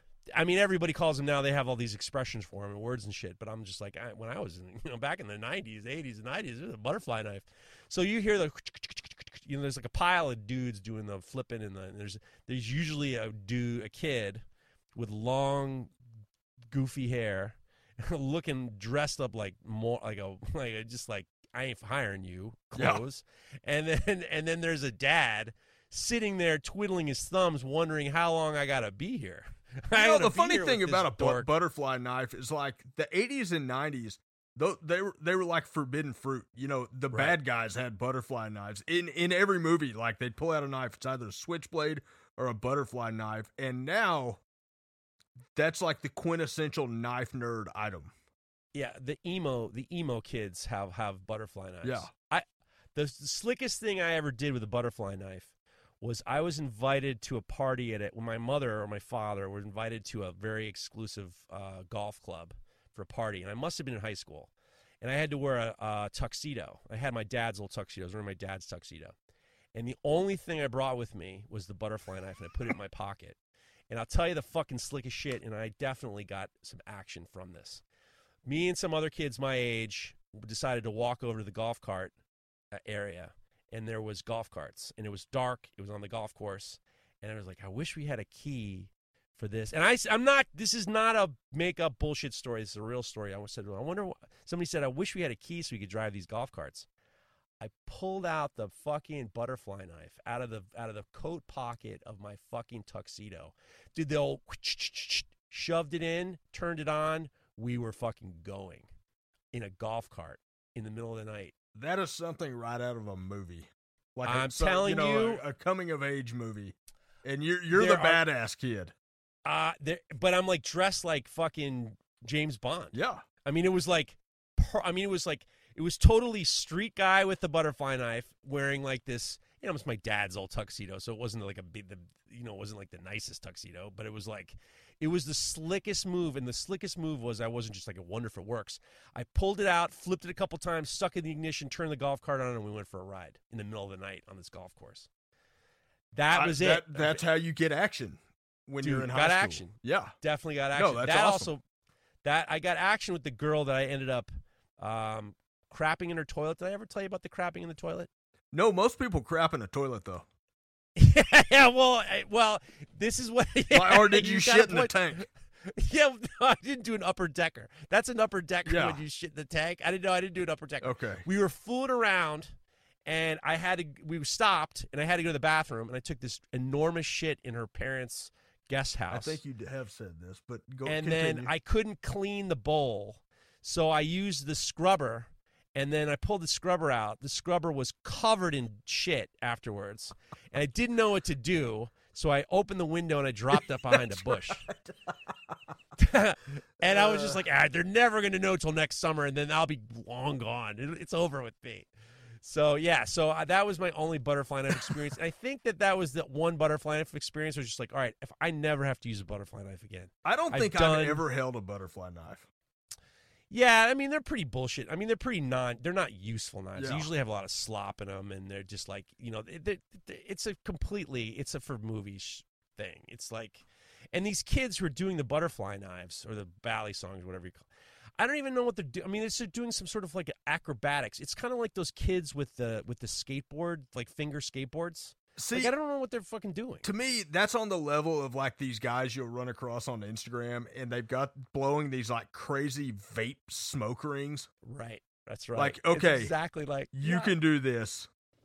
I mean, everybody calls them now. They have all these expressions for them and words and shit. But I'm just like, I, when I was, in, you know, back in the nineties, eighties, and nineties, it was a butterfly knife. So you hear the, you know, there's like a pile of dudes doing the flipping, and the and there's there's usually a dude, a kid, with long, goofy hair, looking dressed up like more like a like a, just like I ain't hiring you Yeah. clothes, and then and then there's a dad sitting there twiddling his thumbs, wondering how long I gotta be here. I You know, gotta the be funny here thing with about this a bu- dork. butterfly knife is like the eighties and nineties. Though they were they were like forbidden fruit. You know, the Right. bad guys had butterfly knives in in every movie. Like they'd pull out a knife, it's either a switchblade or a butterfly knife. And now, that's like the quintessential knife nerd item. Yeah, the emo the emo kids have have butterfly knives. Yeah. I the slickest thing I ever did with a butterfly knife was I was invited to a party at it when my mother or my father were invited to a very exclusive uh, golf club for a party, and I must have been in high school, and I had to wear a, a tuxedo. I had my dad's old tuxedo. I was wearing my dad's tuxedo, and the only thing I brought with me was the butterfly knife, and I put it in my pocket. And I'll tell you the fucking slickest shit, and I definitely got some action from this. Me and some other kids my age decided to walk over to the golf cart area, and there was golf carts, and it was dark. It was on the golf course, and I was like, I wish we had a key for this. And I, I'm not, this is not a make-up bullshit story. This is a real story. I said, I wonder, what, somebody said, I wish we had a key so we could drive these golf carts. I pulled out the fucking butterfly knife out of the out of the coat pocket of my fucking tuxedo. Did the old shoved it in, turned it on. We were fucking going in a golf cart in the middle of the night. That is something right out of a movie. Like I'm a, so, telling you, know, you, a, a coming of age movie, and you're you're the there are- badass kid. Uh, there, but I'm like dressed like fucking James Bond. Yeah. I mean, it was like, per, I mean, it was like. It was totally street guy with the butterfly knife wearing like this, you know, it was my dad's old tuxedo. So it wasn't like a big, the, you know, it wasn't like the nicest tuxedo, but it was like, it was the slickest move. And the slickest move was I wasn't just like a wonder if it works. I pulled it out, flipped it a couple times, stuck in the ignition, turned the golf cart on, and we went for a ride in the middle of the night on this golf course. That was I, it. That, that's how you get action when Dude, you're in high got school. action. Yeah. Definitely got action. No, that's that awesome. also, that I got action with the girl that I ended up, um, crapping in her toilet. Did I ever tell you about the crapping in the toilet? No, most people crap in a toilet though. yeah, well, I- well, this is what. Yeah, or did you, got shit a in the point. tank? Yeah, no, I didn't do an upper decker. That's an upper decker Yeah. when you shit in the tank. I didn't know. I didn't do an upper decker. Okay. We were fooling around, and I had to. We stopped, and I had to go to the bathroom, and I took this enormous shit in her parents' guest house. I think you have said this, but go and continue. then I couldn't clean the bowl, so I used the scrubber, and then I pulled the scrubber out. The scrubber was covered in shit afterwards, and I didn't know what to do, so I opened the window and I dropped up behind a bush. And I was just like, ah, they're never going to know till next summer, and then I'll be long gone. It, it's over with me. So, yeah, so uh, that was my only butterfly knife experience. And I think that that was the one butterfly knife experience where I was just like, all right, if I never have to use a butterfly knife again. I don't I've think done- I've ever held a butterfly knife. Yeah, I mean, they're pretty bullshit. I mean, they're pretty non, they're not useful knives. They Yeah. usually have a lot of slop in them, and they're just like, you know, they, they, it's a completely, it's a for movies thing. It's like, and these kids who are doing the butterfly knives or the bally songs, whatever you call it, I don't even know what they're doing. I mean, it's they're doing some sort of like acrobatics. It's kind of like those kids with the with the skateboard, like finger skateboards. See, Like, I don't know what they're fucking doing. to me, that's on the level of like these guys you'll run across on Instagram, and they've got blowing these like crazy vape smoke rings. Right. That's right. Like, It's okay, exactly like You can do this.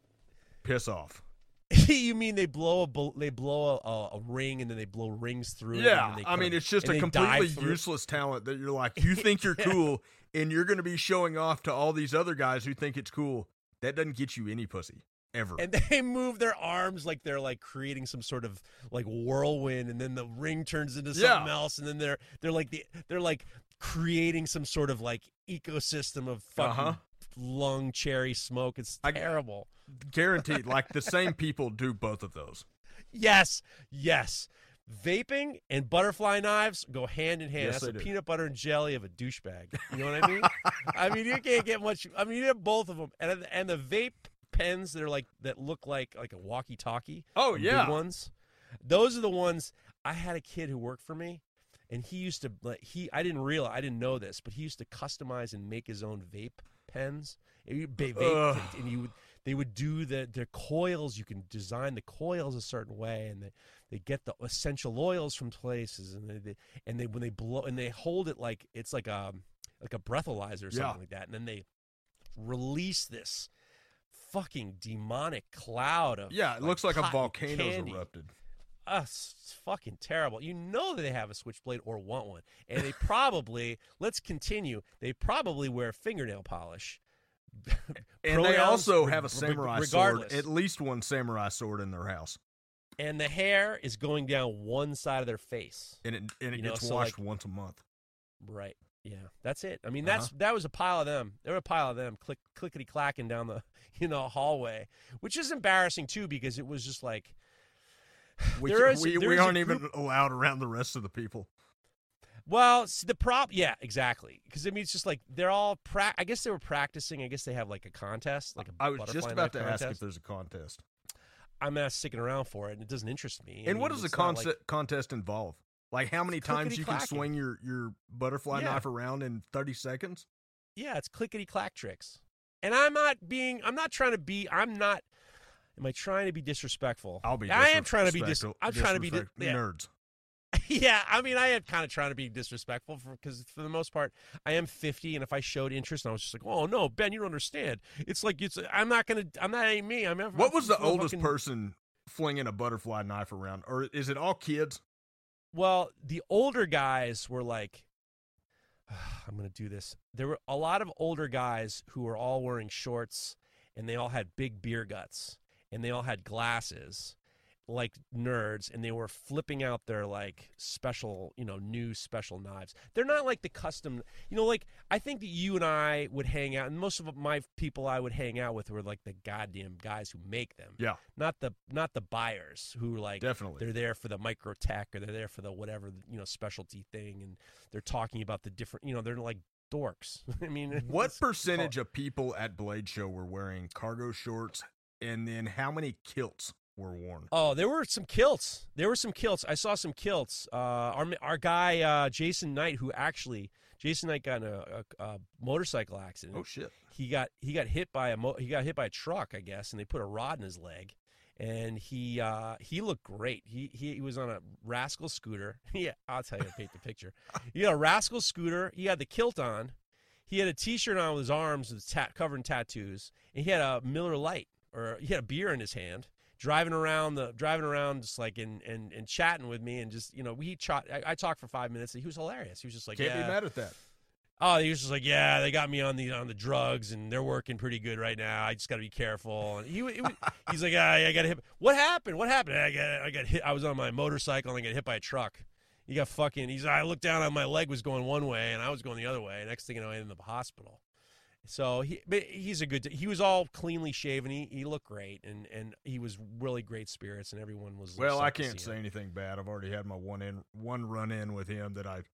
Piss off. You mean they blow a bl- they blow a, a, a ring and then they blow rings through it? Yeah, and then they I come- mean, it's just and a they dive completely through it? useless talent that you're like, you think you're cool, and you're going to be showing off to all these other guys who think it's cool. That doesn't get you any pussy, ever. And they move their arms like they're like creating some sort of like whirlwind, and then the ring turns into something Yeah. else, and then they're they're like the they're like creating some sort of like ecosystem of fucking Uh-huh. lung cherry smoke. It's I- terrible. Guaranteed, like the same people do both of those. Yes, yes. Vaping and butterfly knives go hand in hand. Yes, That's they the do. peanut butter and jelly of a douchebag. You know what I mean? I mean, you can't get much. I mean, you have both of them, and and the vape pens that are like that look like like a walkie-talkie. Oh, the yeah. big ones. Those are the ones. I had a kid who worked for me, and he used to like he. I didn't realize I didn't know this, but he used to customize and make his own vape pens. And you- va- vape, Ugh. and you would. They would do the their coils. You can design the coils a certain way, and they, they get the essential oils from places, and they, they and they when they blow and they hold it like it's like a like a breathalyzer or something Yeah. like that, and then they release this fucking demonic cloud of Yeah, it looks like a cotton volcano's candy. erupted. Us, it's fucking terrible. You know that they have a switchblade or want one, and they probably let's continue. They probably wear fingernail polish. And they Pronouns, also re- have a re- samurai regardless. sword, at least one samurai sword in their house. And the hair is going down one side of their face. And it, and it You know, gets so, washed like- once a month. Right. Yeah. That's it. I mean, Uh-huh. that's that was a pile of them. There were a pile of them click clickety clacking down the you know hallway, which is embarrassing too because it was just like We, There is- we, there we is a aren't even group- allowed around the rest of the people. well, see, the prop. Yeah, exactly. Because I mean, it's just like they're all. Pra- I guess they were practicing. I guess they have like a contest, like a I was butterfly just about to knife ask if contest. there's a contest. I'm not sticking around for it, and it doesn't interest me. I And mean, what does the it's not conce- like, contest involve? Like how many It's times you can clickety-clacking. swing your, your butterfly Yeah. knife around in thirty seconds? Yeah, it's clickety clack tricks. And I'm not being. I'm not trying to be. I'm not. Am I trying to be disrespectful? I'll be I am trying to be dis. disrespectful- I'm trying to be. Di- disrespect- yeah. nerds. Yeah, I mean, I am kind of trying to be disrespectful because for, for the most part, I am fifty, and if I showed interest, and I was just like, "Oh no, Ben, you don't understand. It's like it's. I'm not gonna. I'm not ain't me. I'm. What was the I'm oldest fucking- person flinging a butterfly knife around, or is it all kids? Well, the older guys were like, I'm going to do this. There were a lot of older guys who were all wearing shorts, and they all had big beer guts, and they all had glasses, like nerds, and they were flipping out their like special, you know, new special knives. They're not like the custom, you know, like I think that you and I would hang out, and most of my people I would hang out with were like the goddamn guys who make them. Yeah, Not the not the buyers who like definitely. they're there for the micro tech or they're there for the whatever, you know, specialty thing, and they're talking about the different, you know, they're like dorks. I mean, What it's- percentage of people at Blade Show were wearing cargo shorts, and then how many kilts were worn? Oh, there were some kilts. There were some kilts. I saw some kilts. Uh, our our guy uh, Jason Knight, who actually Jason Knight got in a, a, a motorcycle accident. Oh shit! He got he got hit by a mo- he got hit by a truck, I guess, and they put a rod in his leg. And he uh, he looked great. He, he he was on a Rascal scooter. Yeah, I'll tell you to paint the picture. He had a Rascal scooter. He had the kilt on. He had a T-shirt on with his arms with tat- covered in tattoos. And he had a Miller Lite, or he had a beer in his hand. Driving around the driving around just like and and, and chatting with me, and just, you know, we ch- I, I talked for five minutes. And he was hilarious. He was just like, Can't yeah. be mad at that. Oh, he was just like, yeah, they got me on the on the drugs, and they're working pretty good right now. I just got to be careful. And he, he he's like, ah, I got hit. What happened? What happened? I got I got hit. I was on my motorcycle and I got hit by a truck. He got fucking. He's. I looked down, and my leg was going one way, and I was going the other way. Next thing you know, I ended in the hospital. So he, but he's a good. He was all cleanly shaven. He he looked great, and and he was really great spirits, and everyone was. Well, I psyched to can't see say him. anything bad. I've already had my one in one run in with him that I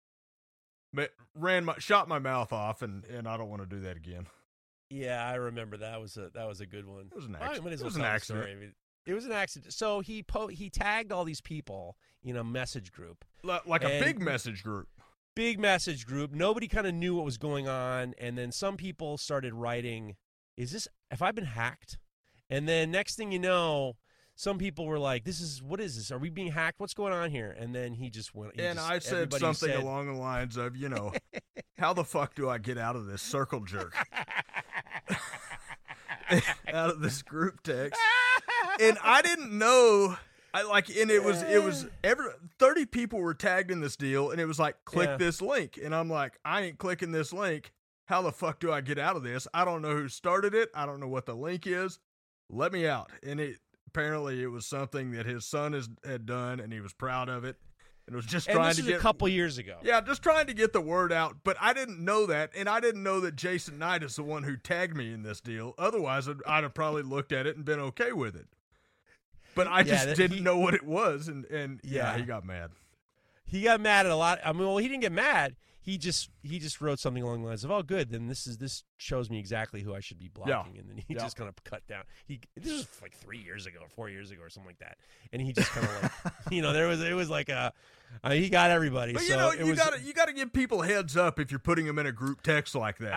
ma- ran my shot my mouth off, and, and I don't want to do that again. Yeah, I remember that was a that was a good one. It was an I accident. might as It well was an tell the accident. story. I mean, it was an accident. So he po- he tagged all these people in a message group, Li- Like a And- big message group. big message group. Nobody kind of knew what was going on, and then some people started writing, "Is this? Have I been hacked?" And then next thing you know, some people were like, "This is what is this? Are we being hacked? What's going on here?" And then he just went. he And just- I said everybody something said- along the lines of, you know, how the fuck do I get out of this circle jerk? Out of this group text. And I didn't know. I like, and it was, it was every thirty people were tagged in this deal, and it was like, click Yeah. this link. And I'm like, I ain't clicking this link. How the fuck do I get out of this? I don't know who started it. I don't know what the link is. Let me out. And it apparently it was something that his son has, had done, and he was proud of it. And was just And trying this to was get a couple years ago. yeah, just trying to get the word out, but I didn't know that, and I didn't know that Jason Knight is the one who tagged me in this deal. Otherwise, I'd, I'd have probably looked at it and been okay with it. But I Yeah, just that- didn't he- know what it was, and, and yeah. Yeah. he got mad. He got mad at a lot. I mean, well, he didn't get mad. He just he just wrote something along the lines of, "Oh, good. Then this is this shows me exactly who I should be blocking." And then he Yeah. just kind of cut down. He this was like three years ago, four years ago, or something like that. And he just kind of like, you know, there was it was like a, I mean, he got everybody. But so you know, it you was, gotta you gotta give people heads up if you're putting them in a group text like that.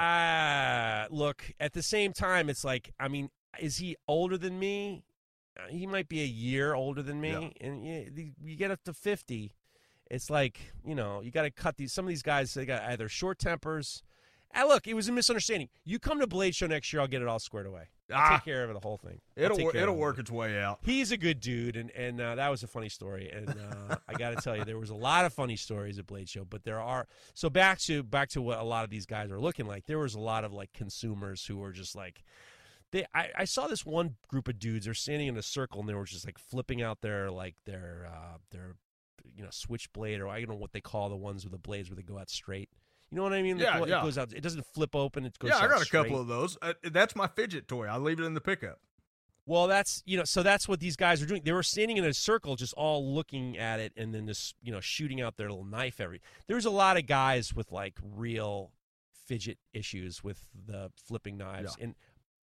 Ah, look. At the same time, it's like, I mean, is he older than me? Uh, He might be a year older than me, Yeah. and you, the- you get up to fifty. It's like, you know, you got to cut these. Some of these guys, they got either short tempers. Ah, look, it was a misunderstanding. You come to Blade Show next year, I'll get it all squared away. I'll Ah. take care of it, the whole thing. I'll it'll take wor- care of it'll it. work its way out. He's a good dude, and and uh, that was a funny story. And uh, I got to tell you, there was a lot of funny stories at Blade Show, but there are so back to back to what a lot of these guys are looking like. There was a lot of like consumers who were just like, they. I, I saw this one group of dudes. They're standing in a circle, and they were just like flipping out their like their uh, their you know switchblade, or I don't know what they call the ones with the blades where they go out straight. You know what I mean? Yeah, it yeah. goes out. It doesn't flip open. It goes. Yeah, I out got a straight. couple of those. Uh, that's my fidget toy. I leave it in the pickup. Well, that's, you know, so that's what these guys are doing. They were standing in a circle, just all looking at it, and then just, you know, shooting out their little knife every. There's a lot of guys with like real fidget issues with the flipping knives, Yeah. and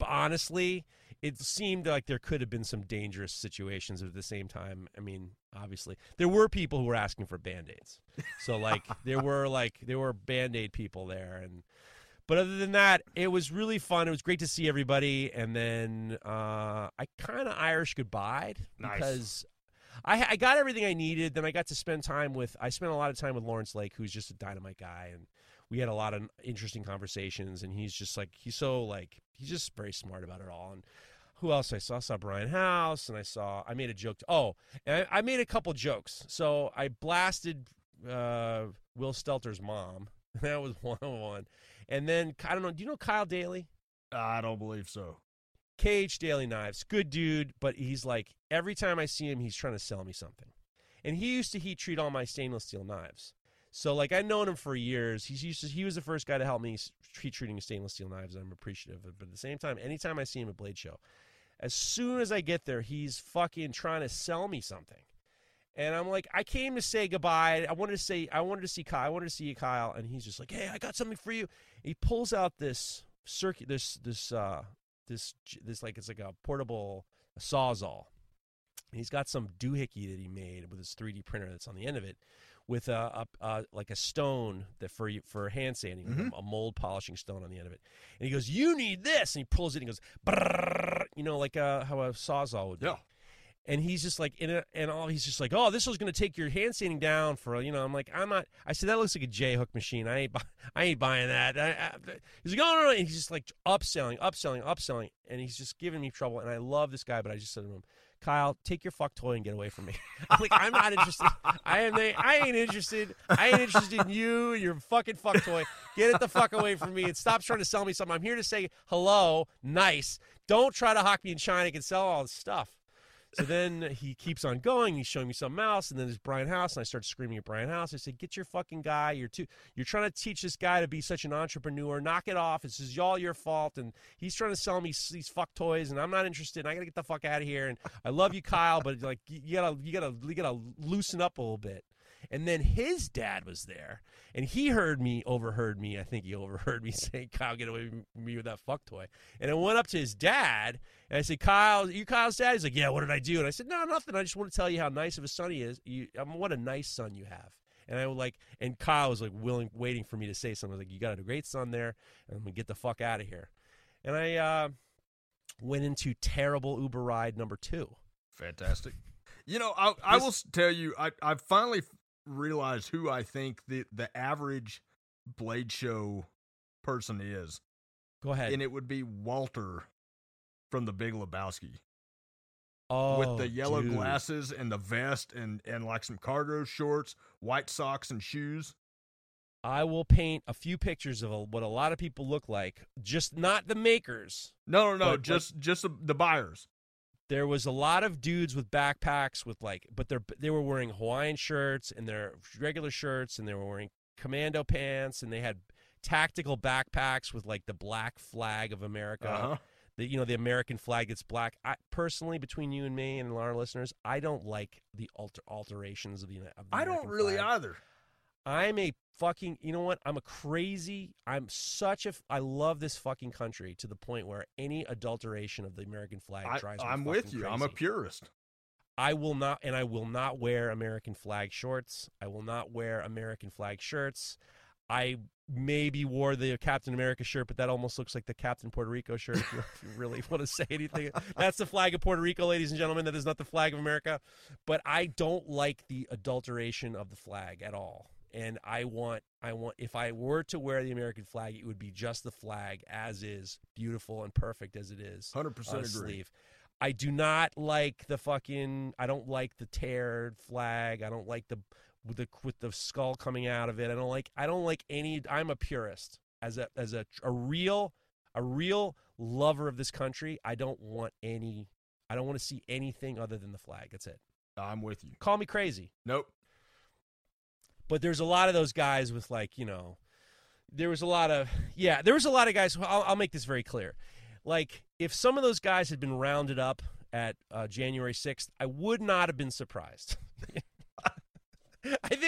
honestly, it seemed like there could have been some dangerous situations at the same time. I mean, obviously, there were people who were asking for Band-Aids. So, like, there were, like, there were Band-Aid people there. And But other than that, it was really fun. It was great to see everybody. And then uh, I kind of Irish goodbyed Nice. because I, I got everything I needed. Then I got to spend time with, I spent a lot of time with Lawrence Lake, who's just a dynamite guy. And we had a lot of interesting conversations. And he's just like, he's so, like, he's just very smart about it all. And who else I saw? I saw Brian House, and I saw, I made a joke. To, oh, and I, I made a couple jokes. So I blasted uh, Will Stelter's mom. That was one on one. And then, I don't know, do you know Kyle Daly? I don't believe so. K H Daily Knives. Good dude, but he's like, every time I see him, he's trying to sell me something. And he used to heat treat all my stainless steel knives. So, like, I've known him for years. He's used to, he was the first guy to help me heat treating stainless steel knives, and I'm appreciative of it. But at the same time, anytime I see him at Blade Show, as soon as I get there, he's fucking trying to sell me something. And I'm like, I came to say goodbye. I wanted to say, I wanted to see Kyle. I wanted to see you, Kyle. And he's just like, hey, I got something for you. And he pulls out this circuit, this, this, uh, this, this, like, it's like a portable Sawzall. And he's got some doohickey that he made with his three D printer that's on the end of it, with a, a, a like a stone that for for hand sanding, mm-hmm. a mold polishing stone on the end of it. And he goes, "You need this," and he pulls it and he goes, brrr, you know, like a, how a Sawzall would be. Yeah. And he's just like in it, and all he's just like, "Oh, this is going to take your hand sanding down for," you know. I'm like, "I'm not." I said, "That looks like a J hook machine. I ain't, I ain't buying that." I, I, he's like, "Oh no, no!" And he's just like upselling, upselling, upselling, and he's just giving me trouble. And I love this guy, but I just said to him, Kyle, take your fuck toy and get away from me. I'm like, I'm not interested. I am. I ain't interested. I ain't interested in you. Your fucking fuck toy. Get it the fuck away from me and stop trying to sell me something. I'm here to say hello, nice. Don't try to hawk me in China and sell all this stuff. So then he keeps on going. He's showing me something else, and then there's Brian House, and I start screaming at Brian House. I said, "Get your fucking guy. You're too. You're trying to teach this guy to be such an entrepreneur. Knock it off. This is all your fault." And he's trying to sell me these fuck toys, and I'm not interested. And I gotta get the fuck out of here. And I love you, Kyle, but like you gotta, you gotta, you gotta loosen up a little bit. And then his dad was there, and he heard me, overheard me. I think he overheard me saying, "Kyle, get away from me with that fuck toy." And I went up to his dad, and I said, "Kyle, you Kyle's dad?" He's like, "Yeah, what did I do?" And I said, "No, nothing. I just want to tell you how nice of a son he is. You, I mean, what a nice son you have." And I was like, and Kyle was like willing, waiting for me to say something. I was like, "You got a great son there, and I'm gonna get the fuck out of here." And I uh, went into terrible Uber ride number two. Fantastic. You know, I, I will tell you, I I finally realize who I think the the average Blade Show person is. Go ahead. And it would be Walter from The Big Lebowski. Oh, with the yellow dude. glasses and the vest and, and like some cargo shorts, white socks and shoes. I will paint a few pictures of a, what a lot of people look like, just not the makers. No, no, no, but, just like, just the, the buyers. There was a lot of dudes with backpacks with like, but they're they were wearing Hawaiian shirts and their regular shirts, and they were wearing commando pants, and they had tactical backpacks with like the black flag of America. Uh-huh. The, you know, the American flag that's black. I, personally, between you and me and our listeners, I don't like the alter, alterations of the, of the I American don't really flag. either. I'm a fucking, you know what? I'm a crazy, I'm such a, I love this fucking country to the point where any adulteration of the American flag I, drives me I'm fucking with you. crazy. I'm a purist. I will not, and I will not wear American flag shorts. I will not wear American flag shirts. I maybe wore the Captain America shirt, but that almost looks like the Captain Puerto Rico shirt, if you, if you really want to say anything. That's the flag of Puerto Rico, ladies and gentlemen. That is not the flag of America. But I don't like the adulteration of the flag at all. And I want, I want, if I were to wear the American flag, it would be just the flag as is, beautiful and perfect as it is. one hundred percent on a agree. Sleeve. I do not like the fucking, I don't like the teared flag. I don't like the, with the, with the skull coming out of it. I don't like, I don't like any, I'm a purist. As a, as a, a real, a real lover of this country, I don't want any, I don't want to see anything other than the flag. That's it. I'm with you. Call me crazy. Nope. But there's a lot of those guys with, like, you know, there was a lot of, yeah, there was a lot of guys. Who, I'll, I'll make this very clear. Like, if some of those guys had been rounded up at uh, January sixth, I would not have been surprised. I think I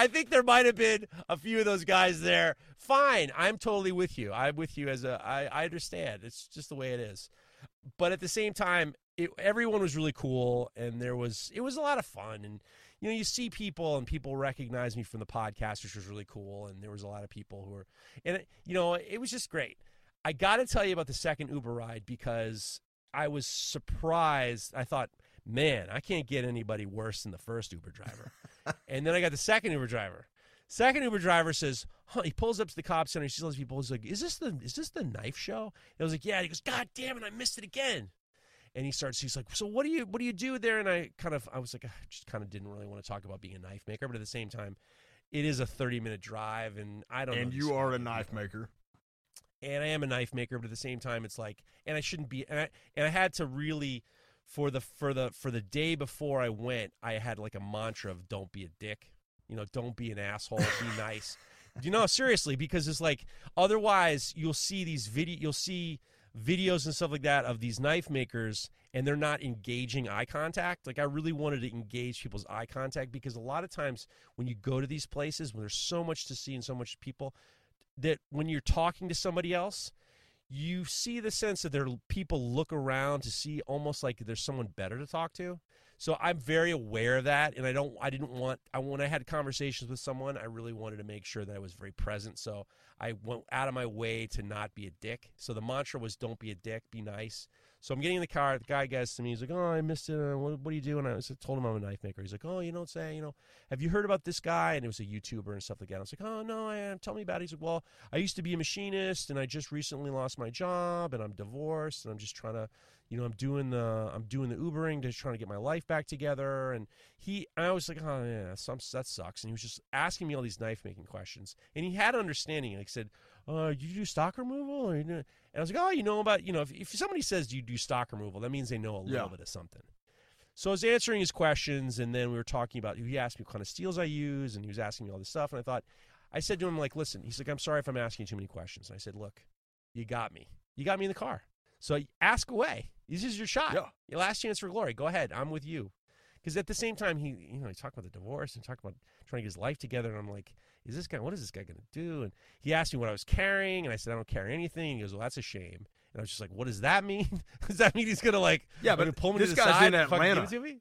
I think there might have been a few of those guys there. Fine, I'm totally with you. I'm with you as a. I, I understand. It's just the way it is. But at the same time, it, everyone was really cool, and there was it was a lot of fun. And you know, you see people, and people recognize me from the podcast, which was really cool. And there was a lot of people who were, and it, you know, it was just great. I got to tell you about the second Uber ride because I was surprised. I thought, man, I can't get anybody worse than the first Uber driver. And then I got the second Uber driver. Second Uber driver says, huh, he pulls up to the cop center. He sees all these people. He's like, is this the is this the knife show? And I was like, yeah. And he goes, God damn it, I missed it again. And he starts, he's like, so what do you what do you do there? And I kind of, I was like, I just kind of didn't really want to talk about being a knife maker. But at the same time, it is a thirty-minute drive, and I don't know. And you are a knife maker. And I am a knife maker, but at the same time, it's like, and I shouldn't be, and I, and I had to really, for the for the for the day before I went, I had like a mantra of don't be a dick. You know, don't be an asshole, be nice. You know, seriously, because it's like, otherwise you'll see these video, you'll see videos and stuff like that of these knife makers, and they're not engaging eye contact. Like, I really wanted to engage people's eye contact, because a lot of times when you go to these places, when there's so much to see and so much people, that when you're talking to somebody else, you see the sense that there are people look around to see almost like there's someone better to talk to. So I'm very aware of that, and I don't. I didn't want. I when I had conversations with someone, I really wanted to make sure that I was very present. So I went out of my way to not be a dick. So the mantra was, "Don't be a dick, be nice." So I'm getting in the car. The guy gets to me. He's like, "Oh, I missed it. Uh, what, what do you do?" And I was, told him I'm a knife maker. He's like, "Oh, you don't say. You know, have you heard about this guy?" And it was a YouTuber and stuff like that. I was like, "Oh no, I am. Tell me about it." He's like, "Well, I used to be a machinist, and I just recently lost my job, and I'm divorced, and I'm just trying to." You know, I'm doing the I'm doing the Ubering, just trying to get my life back together. And he, I was like, oh yeah, some, that sucks. And he was just asking me all these knife making questions, and he had understanding. Like, he said, "Uh, you do stock removal?" Or you do? And I was like, "Oh, you know about you know, if, if somebody says you do stock removal, that means they know a little yeah. bit of something." So I was answering his questions, and then we were talking about. He asked me what kind of steels I use, and he was asking me all this stuff. And I thought, I said to him, like, "Listen," he's like, "I'm sorry if I'm asking too many questions." And I said, "Look, you got me. You got me in the car. So ask away. This is your shot. Yeah. Your last chance for glory. Go ahead. I'm with you." Because at the same time, he, you know, he talked about the divorce and talked about trying to get his life together. And I'm like, is this guy, what is this guy going to do? And he asked me what I was carrying. And I said, I don't carry anything. He goes, well, that's a shame. And I was just like, what does that mean? Does that mean he's going to like, yeah, but pull me this to the guy's side in and fucking Atlanta. give it to me?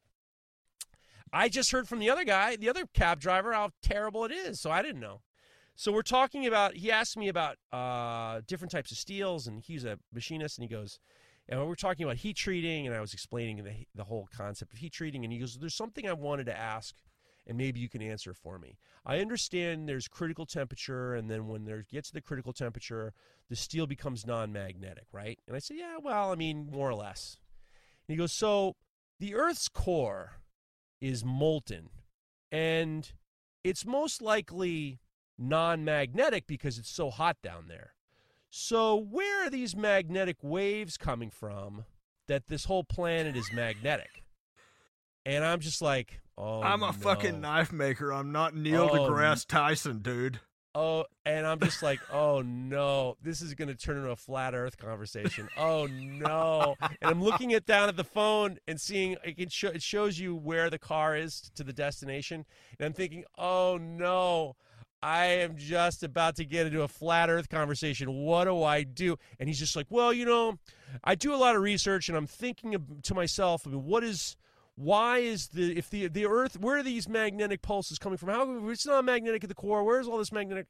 I just heard from the other guy, the other cab driver, how terrible it is. So I didn't know. So we're talking about, he asked me about uh, different types of steels. And he's a machinist. And he goes, and we were talking about heat treating, and I was explaining the, the whole concept of heat treating, and he goes, there's something I wanted to ask, and maybe you can answer for me. I understand there's critical temperature, and then when there gets to the critical temperature, the steel becomes non-magnetic, right? And I said, yeah, well, I mean, more or less. And he goes, so the Earth's core is molten, and it's most likely non-magnetic because it's so hot down there. So where are these magnetic waves coming from that this whole planet is magnetic? And I'm just like, oh, I'm a no. fucking knife maker. I'm not Neil Oh, deGrasse Tyson, dude. Oh, and I'm just like, oh, no. This is going to turn into a flat earth conversation. Oh, no. And I'm looking at down at the phone and seeing, it, can show, it shows you where the car is to the destination. And I'm thinking, oh, no. I am just about to get into a flat earth conversation. What do I do? And he's just like, well, you know, I do a lot of research, and I'm thinking of, to myself, I mean, what is, why is the, if the the earth, where are these magnetic pulses coming from? How, it's not magnetic at the core. Where's all this magnetic?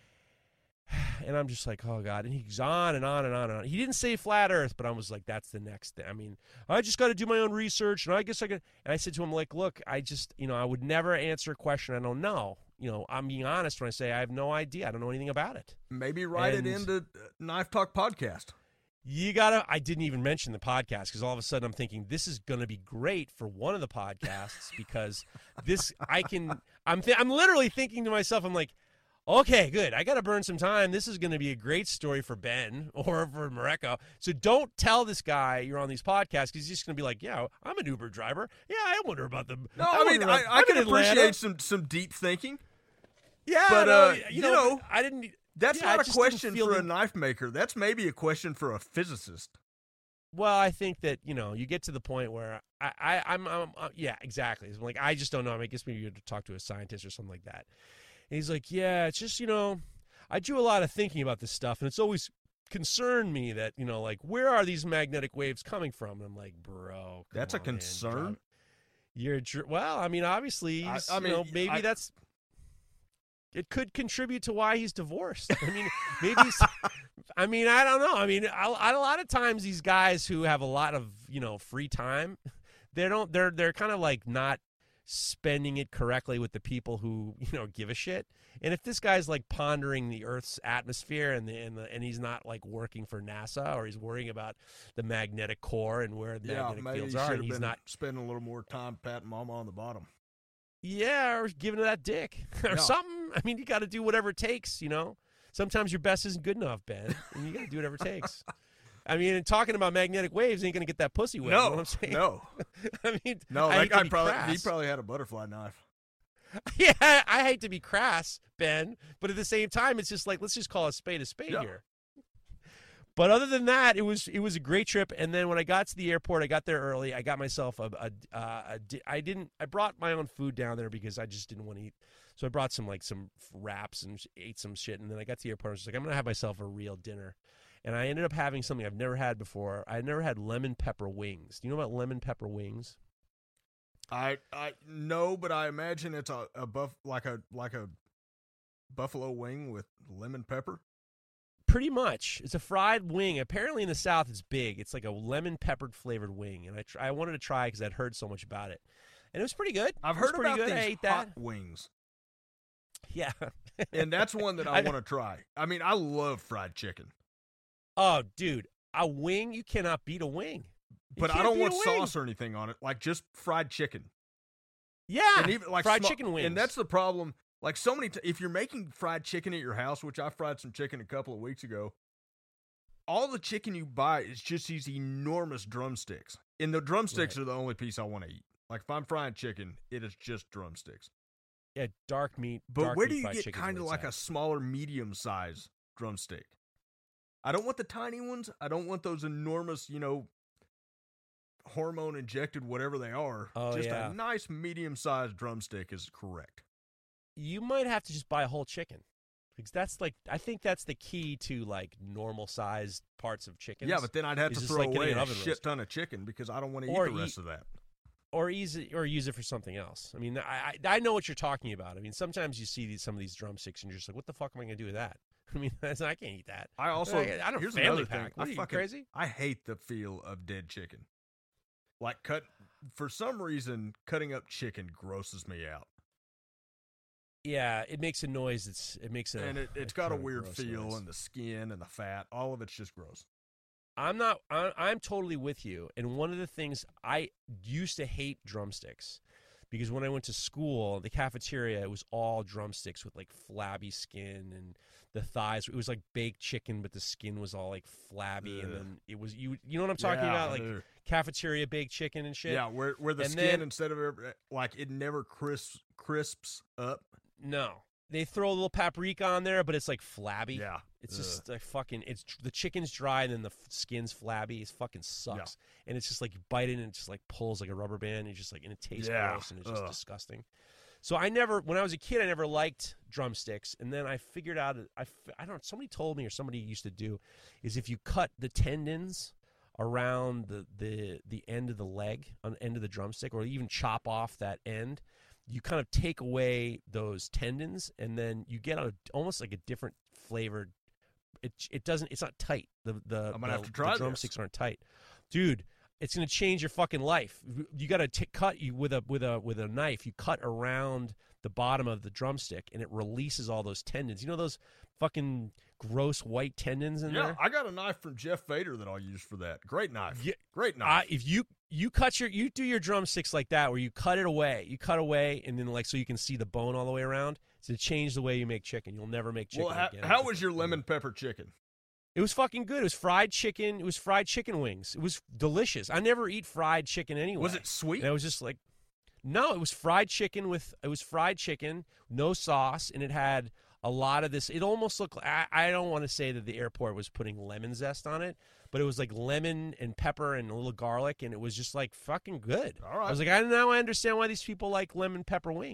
And I'm just like, oh, God. And he goes on and on and on and on. He didn't say flat earth, but I was like, that's the next thing. I mean, I just got to do my own research, and I guess I could. And I said to him, like, look, I just, you know, I would never answer a question I don't know. You know, I'm being honest when I say I have no idea. I don't know anything about it. Maybe write And- it into Knife Talk Podcast. You gotta. I didn't even mention the podcast because all of a sudden I'm thinking this is gonna be great for one of the podcasts because this I can. I'm th- I'm literally thinking to myself. I'm like, okay, good. I gotta burn some time. This is gonna be a great story for Ben or for Mareko. So don't tell this guy you're on these podcasts because he's just gonna be like, yeah, I'm an Uber driver. Yeah, I wonder about the. No, I, mean, wonder I, about- I I'm can in Atlanta. appreciate some, some deep thinking. Yeah, but, no, uh, you you know, know, I didn't. That's yeah, I not a just didn't question feel for the- a knife maker. That's maybe a question for a physicist. Well, I think that, you know, you get to the point where I, I, I'm, I'm uh, yeah, exactly. It's like, I just don't know. I, mean, I guess maybe you have to talk to a scientist or something like that. And he's like, yeah, it's just, you know, I do a lot of thinking about this stuff, and it's always concerned me that, you know, like, where are these magnetic waves coming from? And I'm like, bro, that's on, a concern. Man. You're, you're well, I mean, obviously, I, he's, I mean, you know, maybe I, that's it could contribute to why he's divorced. I mean, maybe he's, I mean, I don't know. I mean, I, I, a lot of times these guys who have a lot of, you know, free time, they don't, they're, they're kind of like not spending it correctly with the people who, you know, give a shit. And if this guy's like pondering the Earth's atmosphere and the, and, the, and he's not like working for NASA, or he's worrying about the magnetic core and where the yeah, magnetic maybe fields he are, should and have he's been not spending a little more time patting mama on the bottom. Yeah, or giving her that dick or Yeah. something. I mean, you got to do whatever it takes, you know. Sometimes your best isn't good enough, Ben, and you got to do whatever it takes. I mean, and talking about magnetic waves ain't gonna get that pussy wet. No, you know what I'm saying? no, I mean, no. I That hate to guy be probably crass. he probably had a butterfly knife. Yeah, I hate to be crass, Ben, but at the same time, it's just like, let's just call a spade a spade Yeah. here. But other than that, it was it was a great trip. And then when I got to the airport, I got there early. I got myself a, a, uh, a di- I didn't I brought my own food down there because I just didn't want to eat. So I brought some like some wraps and ate some shit. And then I got to the airport. I was just like, I'm gonna have myself a real dinner. And I ended up having something I've never had before. I never had lemon pepper wings. Do you know about lemon pepper wings? I I no, but I imagine it's a, a buff like a like a buffalo wing with lemon pepper. Pretty much. It's a fried wing. Apparently in the South it's big. It's like a lemon peppered flavored wing. And I tr- I wanted to try because I'd heard so much about it. And it was pretty good. I've It was heard pretty about good. I these ate hot that. wings, Yeah. and that's one that I, I- want to try. I mean, I love fried chicken, Oh, dude. A wing? You cannot beat a wing. You but I can't don't beat want a wing. sauce or anything on it. Like just fried chicken. Yeah. And even like fried sma- chicken wings. And that's the problem. Like so many, t- if you're making fried chicken at your house, which I fried some chicken a couple of weeks ago, all the chicken you buy is just these enormous drumsticks. And the drumsticks Right. are the only piece I want to eat. Like if I'm frying chicken, it is just drumsticks. Yeah, dark meat. But dark where meat do you fried get chicken's kind of where like a it's smaller, medium size drumstick? I don't want the tiny ones. I don't want those enormous, you know, hormone injected, whatever they are. Oh, just yeah. a nice medium sized drumstick is correct. at. You might have to just buy a whole chicken. Because that's like, I think that's the key to like normal sized parts of chickens. Yeah, but then I'd have It's to just throw like getting away an a oven shit roast. ton of chicken because I don't want to eat Or the rest eat- of that. Or use it, or use it for something else. I mean, I, I I know what you're talking about. I mean, sometimes you see these some of these drumsticks and you're just like, what the fuck am I gonna do with that? I mean, that's, I can't eat that. I also I, I don't here's family another pack. thing. What I are you fucking crazy? I hate the feel of dead chicken. Like cut for some reason, cutting up chicken grosses me out, Yeah, it makes a noise. It's it makes a and it, it's got a kinda weird gross feel, noise. and the skin and the fat, all of it's just gross. I'm not. I, I'm totally with you. And one of the things I used to hate drumsticks because when I went to school, the cafeteria it was all drumsticks with like flabby skin and the thighs. It was like baked chicken, but the skin was all like flabby, and Ugh. then it was you. You know what I'm talking Yeah, about? I Like do. cafeteria baked chicken and shit. Yeah, where where the And skin then- instead of ever- like it never crisps crisps up. No, they throw a little paprika on there, but it's like flabby. Yeah, It's Ugh. just like fucking. It's the chicken's dry and then the f- skin's flabby. It fucking sucks. And it's just like you bite it and it just like pulls like a rubber band. And you just like and it tastes Yeah. gross and it's just Ugh. disgusting. So I never, when I was a kid, I never liked drumsticks. And then I figured out, I f- I don't know, somebody told me or somebody used to do, is if you cut the tendons around the the the end of the leg, on the end of the drumstick, or even chop off that end. You kind of take away those tendons, and then you get a, almost like a different flavored. It it doesn't. It's not tight. The the, I'm gonna the, have to try the this. drumsticks aren't tight, dude. It's gonna change your fucking life. You got to cut you with a with a with a knife. You cut around the bottom of the drumstick, and it releases all those tendons. You know those fucking gross white tendons in Yeah, there. I got a knife from Jeff Fader that I'll use for that. Great knife. Yeah, Great knife. Uh, if you you cut your you do your drumsticks like that, where you cut it away, you cut away, and then like so you can see the bone all the way around. It's to change the way you make chicken. You'll never make chicken well, how, again. how was your lemon pepper chicken? It was fucking good. It was fried chicken. It was fried chicken wings. It was delicious. I never eat fried chicken anyway. Was it sweet? And I was just like, no, it was fried chicken with it was fried chicken, no sauce, and it had a lot of this. It almost looked. I, I don't want to say that the airport was putting lemon zest on it, but it was like lemon and pepper and a little garlic, and it was just like fucking good. All right. I was like, I now I understand why these people like lemon pepper wings.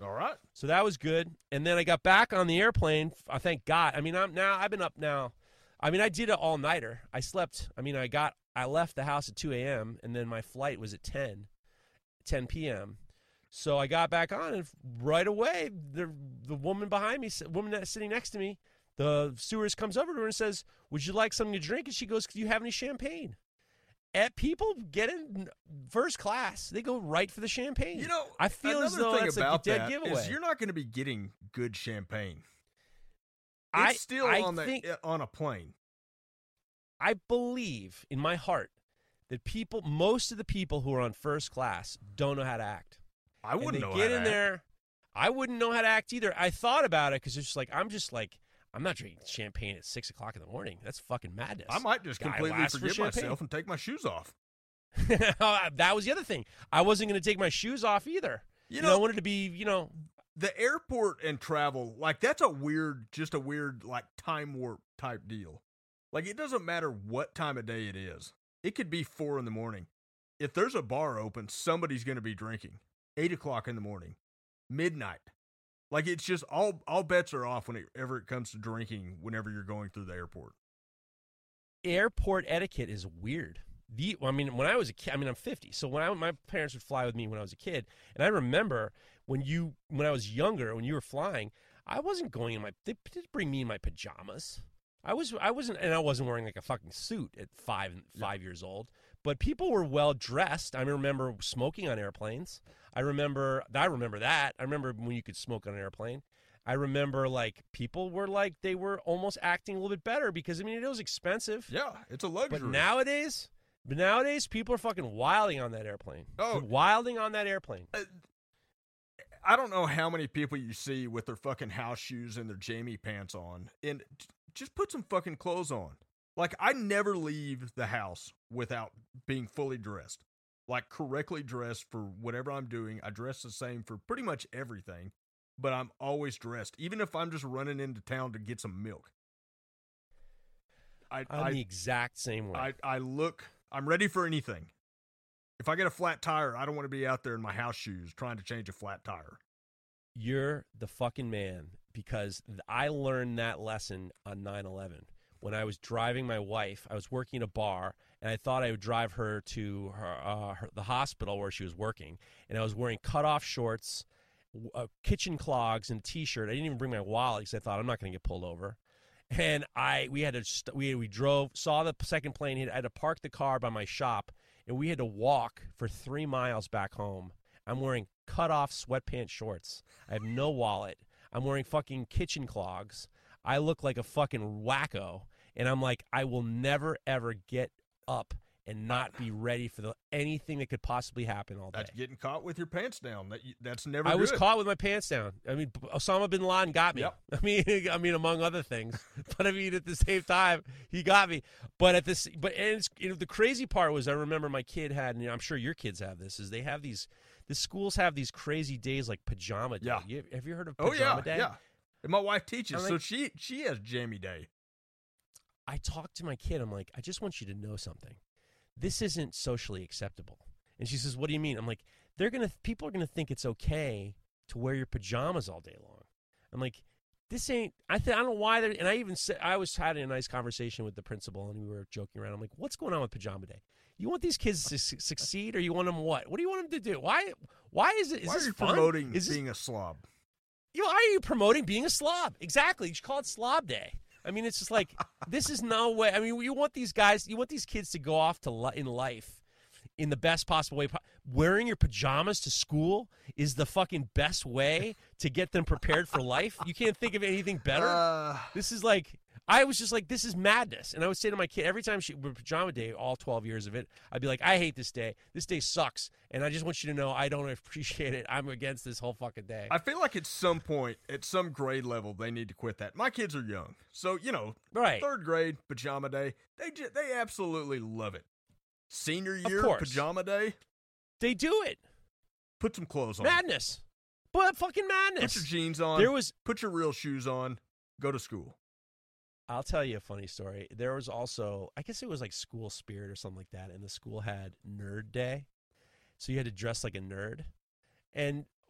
All right. So that was good. And then I got back on the airplane. I thank God. I mean, I'm now I've been up now. I mean, I did an all nighter. I slept. I mean, I got I left the house at two a.m. and then my flight was at ten p.m. So I got back on, and right away, the the woman behind me, woman that's sitting next to me, the stewardess comes over to her and says, "Would you like something to drink?" And she goes, "Do you have any champagne?" At people get in first class, they go right for the champagne. You know, I feel another as though thing that's about like a dead that giveaway. is you're not going to be getting good champagne. It's I still I on the think, on a plane. I believe in my heart that people, most of the people who are on first class, don't know how to act. I wouldn't and they know get how in to there. act. I wouldn't know how to act either. I thought about it because it's just like I'm just like I'm not drinking champagne at six o'clock in the morning. That's fucking madness. I might just Guy completely lasts for forget champagne. myself and take my shoes off. That was the other thing. I wasn't going to take my shoes off either. You You know- know, I wanted to be, you know, The airport and travel, like that's a weird, just a weird, like time warp type deal. Like it doesn't matter what time of day it is. It could be four in the morning. If there's a bar open, somebody's going to be drinking. Eight o'clock in the morning, midnight. Like it's just all all bets are off whenever it comes to drinking. Whenever you're going through the airport, airport etiquette is weird. The, I mean, when I was a kid, I mean, I'm fifty, so when I, my parents would fly with me when I was a kid, and I remember when you, when I was younger, when you were flying, I wasn't going in my, they didn't bring me in my pajamas. I was, I wasn't, and I wasn't wearing like a fucking suit at five, five yeah. years old. But people were well dressed. I remember smoking on airplanes. I remember, I remember that. I remember when you could smoke on an airplane. I remember like people were like they were almost acting a little bit better because I mean it was expensive. Yeah, it's a luxury. But nowadays. But nowadays, people are fucking wilding on that airplane. Oh, They're wilding on that airplane. Uh, I don't know how many people you see with their fucking house shoes and their jammy pants on. And just put some fucking clothes on. Like, I never leave the house without being fully dressed. Like, correctly dressed for whatever I'm doing. I dress the same for pretty much everything. But I'm always dressed. Even if I'm just running into town to get some milk. I, I'm I, the exact same way. I, I look... I'm ready for anything. If I get a flat tire, I don't want to be out there in my house shoes trying to change a flat tire. You're the fucking man because I learned that lesson on nine eleven. When I was driving my wife, I was working at a bar, and I thought I would drive her to her, uh, her, the hospital where she was working. And I was wearing cutoff shorts, uh, kitchen clogs, and a T-shirt. I didn't even bring my wallet because I thought I'm not going to get pulled over. And I, we had to, st- we we drove, saw the second plane. I had to park the car by my shop, and we had to walk for three miles back home. I'm wearing cut-off sweatpants shorts. I have no wallet. I'm wearing fucking kitchen clogs. I look like a fucking wacko, and I'm like, I will never ever get up and not be ready for the, anything that could possibly happen all day. That's getting caught with your pants down. That that's never. I good. was caught with my pants down. I mean, Osama bin Laden got me. Yep. I mean, I mean, among other things. But I mean, at the same time, he got me. But at this, but and it's, you know, the crazy part was, I remember my kid had, and I'm sure your kids have this, is they have these. The schools have these crazy days like pajama day. Yeah. You, have you heard of Oh pajama yeah, day? yeah. And my wife teaches, I'm so like- she she has jammy day. I talked to my kid. I'm like, I just want you to know something. This isn't socially acceptable. And she says, what do you mean? I'm like, they're gonna people are gonna think it's okay to wear your pajamas all day long. I'm like, this ain't. I th- I don't know why they're. And I even said, I was having a nice conversation with the principal, and we were joking around. I'm like, what's going on with pajama day? You want these kids to su- succeed, or you want them what? What do you want them to do? Why? Why is it? Is Why this are you fun? promoting Is this, being a slob? you know, why are you promoting being a slob? Exactly. You should call it Slob Day. I mean, it's just like, this is no way. I mean, you want these guys, you want these kids to go off to li- in life in the best possible way. Wearing your pajamas to school is the fucking best way to get them prepared for life. You can't think of anything better. Uh, This is like, I was just like, this is madness. And I would say to my kid, every time she would pajama day, all twelve years of it, I'd be like, I hate this day. This day sucks. And I just want you to know I don't appreciate it. I'm against this whole fucking day. I feel like at some point, at some grade level, they need to quit that. My kids are young, so you know, Right. third grade pajama day, they ju- they absolutely love it. Senior year course. pajama day, They do it. put some clothes on, Madness. But fucking put madness. your jeans on, There was, put your real shoes on, go to school. I'll tell you a funny story. There was also, I guess it was like school spirit or something like that, and the school had nerd day. So you had to dress like a nerd. And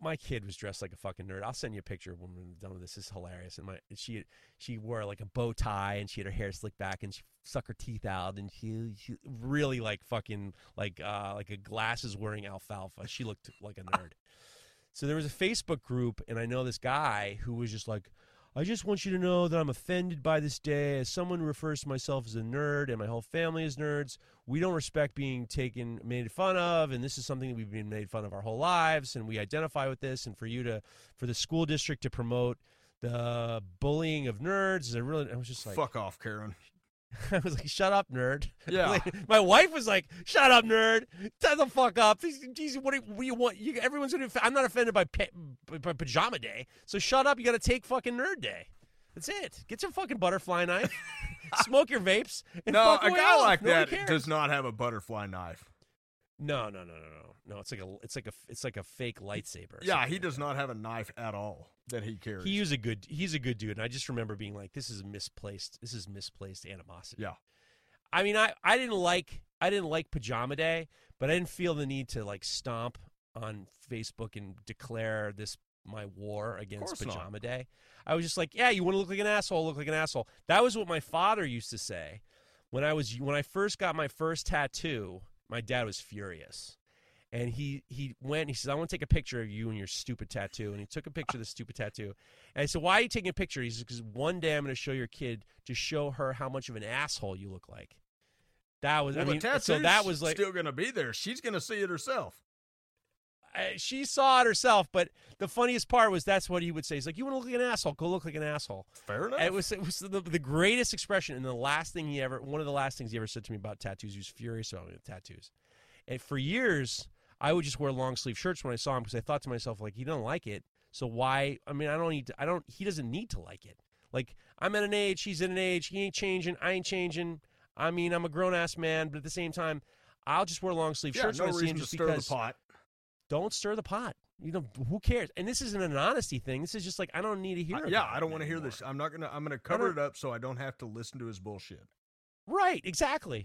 my kid was dressed like a fucking nerd. I'll send you a picture when we're done with this. This is hilarious. And my she she wore like a bow tie and she had her hair slicked back and she sucked her teeth out and she, she really like fucking like uh like a glasses wearing alfalfa. She looked like a nerd. So there was a Facebook group, and I know this guy who was just like, I just want you to know that I'm offended by this day. As someone who refers to myself as a nerd and my whole family is nerds, we don't respect being taken, made fun of, and this is something that we've been made fun of our whole lives, and we identify with this. And for you to, for the school district to promote the bullying of nerds, I really, I was just like, fuck off, Karen. I was like, shut up, nerd. Yeah. Like, my wife was like, shut up, nerd. Shut the fuck up. Jeez, what do you, what do you want? You, everyone's going to, I'm not offended by, pa- by pajama day. So shut up. You got to take fucking nerd day. That's it. Get your fucking butterfly knife. Smoke your vapes. And No, fuck a away guy off. like Nobody that cares. does not have a butterfly knife. No, no, no, no, no. No, it's like a, it's like a, it's like a fake lightsaber. or Yeah, something he like does that. not have a knife at all that he carries. He was a good, he's a good dude. And I just remember being like, this is a misplaced, this is misplaced animosity. Yeah. I mean, I, I didn't like I didn't like Pajama Day, but I didn't feel the need to like stomp on Facebook and declare this my war against course Pajama not. Day. I was just like, yeah, you want to look like an asshole, look like an asshole. That was what my father used to say when I was when I first got my first tattoo. My dad was furious. And he, he went, he says, I want to take a picture of you and your stupid tattoo. And he took a picture of the stupid tattoo. And I said, why are you taking a picture? He says, because one day I'm going to show your kid to show her how much of an asshole you look like. That was, Well, I mean, the tattoo's so that was like, still going to be there. She's going to see it herself. I, she saw it herself. But the funniest part was that's what he would say. He's like, you want to look like an asshole? Go look like an asshole. Fair enough. And it was, it was the, the greatest expression. And the last thing he ever, one of the last things he ever said to me about tattoos, he was furious about me with tattoos. And for years, I would just wear long sleeve shirts when I saw him because I thought to myself, like, he don't like it. So why? I mean, I don't need to, I don't, he doesn't need to like it. Like, I'm at an age, he's at an age, he ain't changing, I ain't changing. I mean, I'm a grown ass man, but at the same time, I'll just wear long sleeve yeah, shirts no when I see him reason to just stir because. the pot. Don't stir the pot. You know, who cares? And this isn't an honesty thing. This is just like, I don't need to hear Uh, about yeah, I it don't want to hear anymore. this. I'm not gonna. I'm gonna cover don't- it up so I don't have to listen to his bullshit. Right, exactly.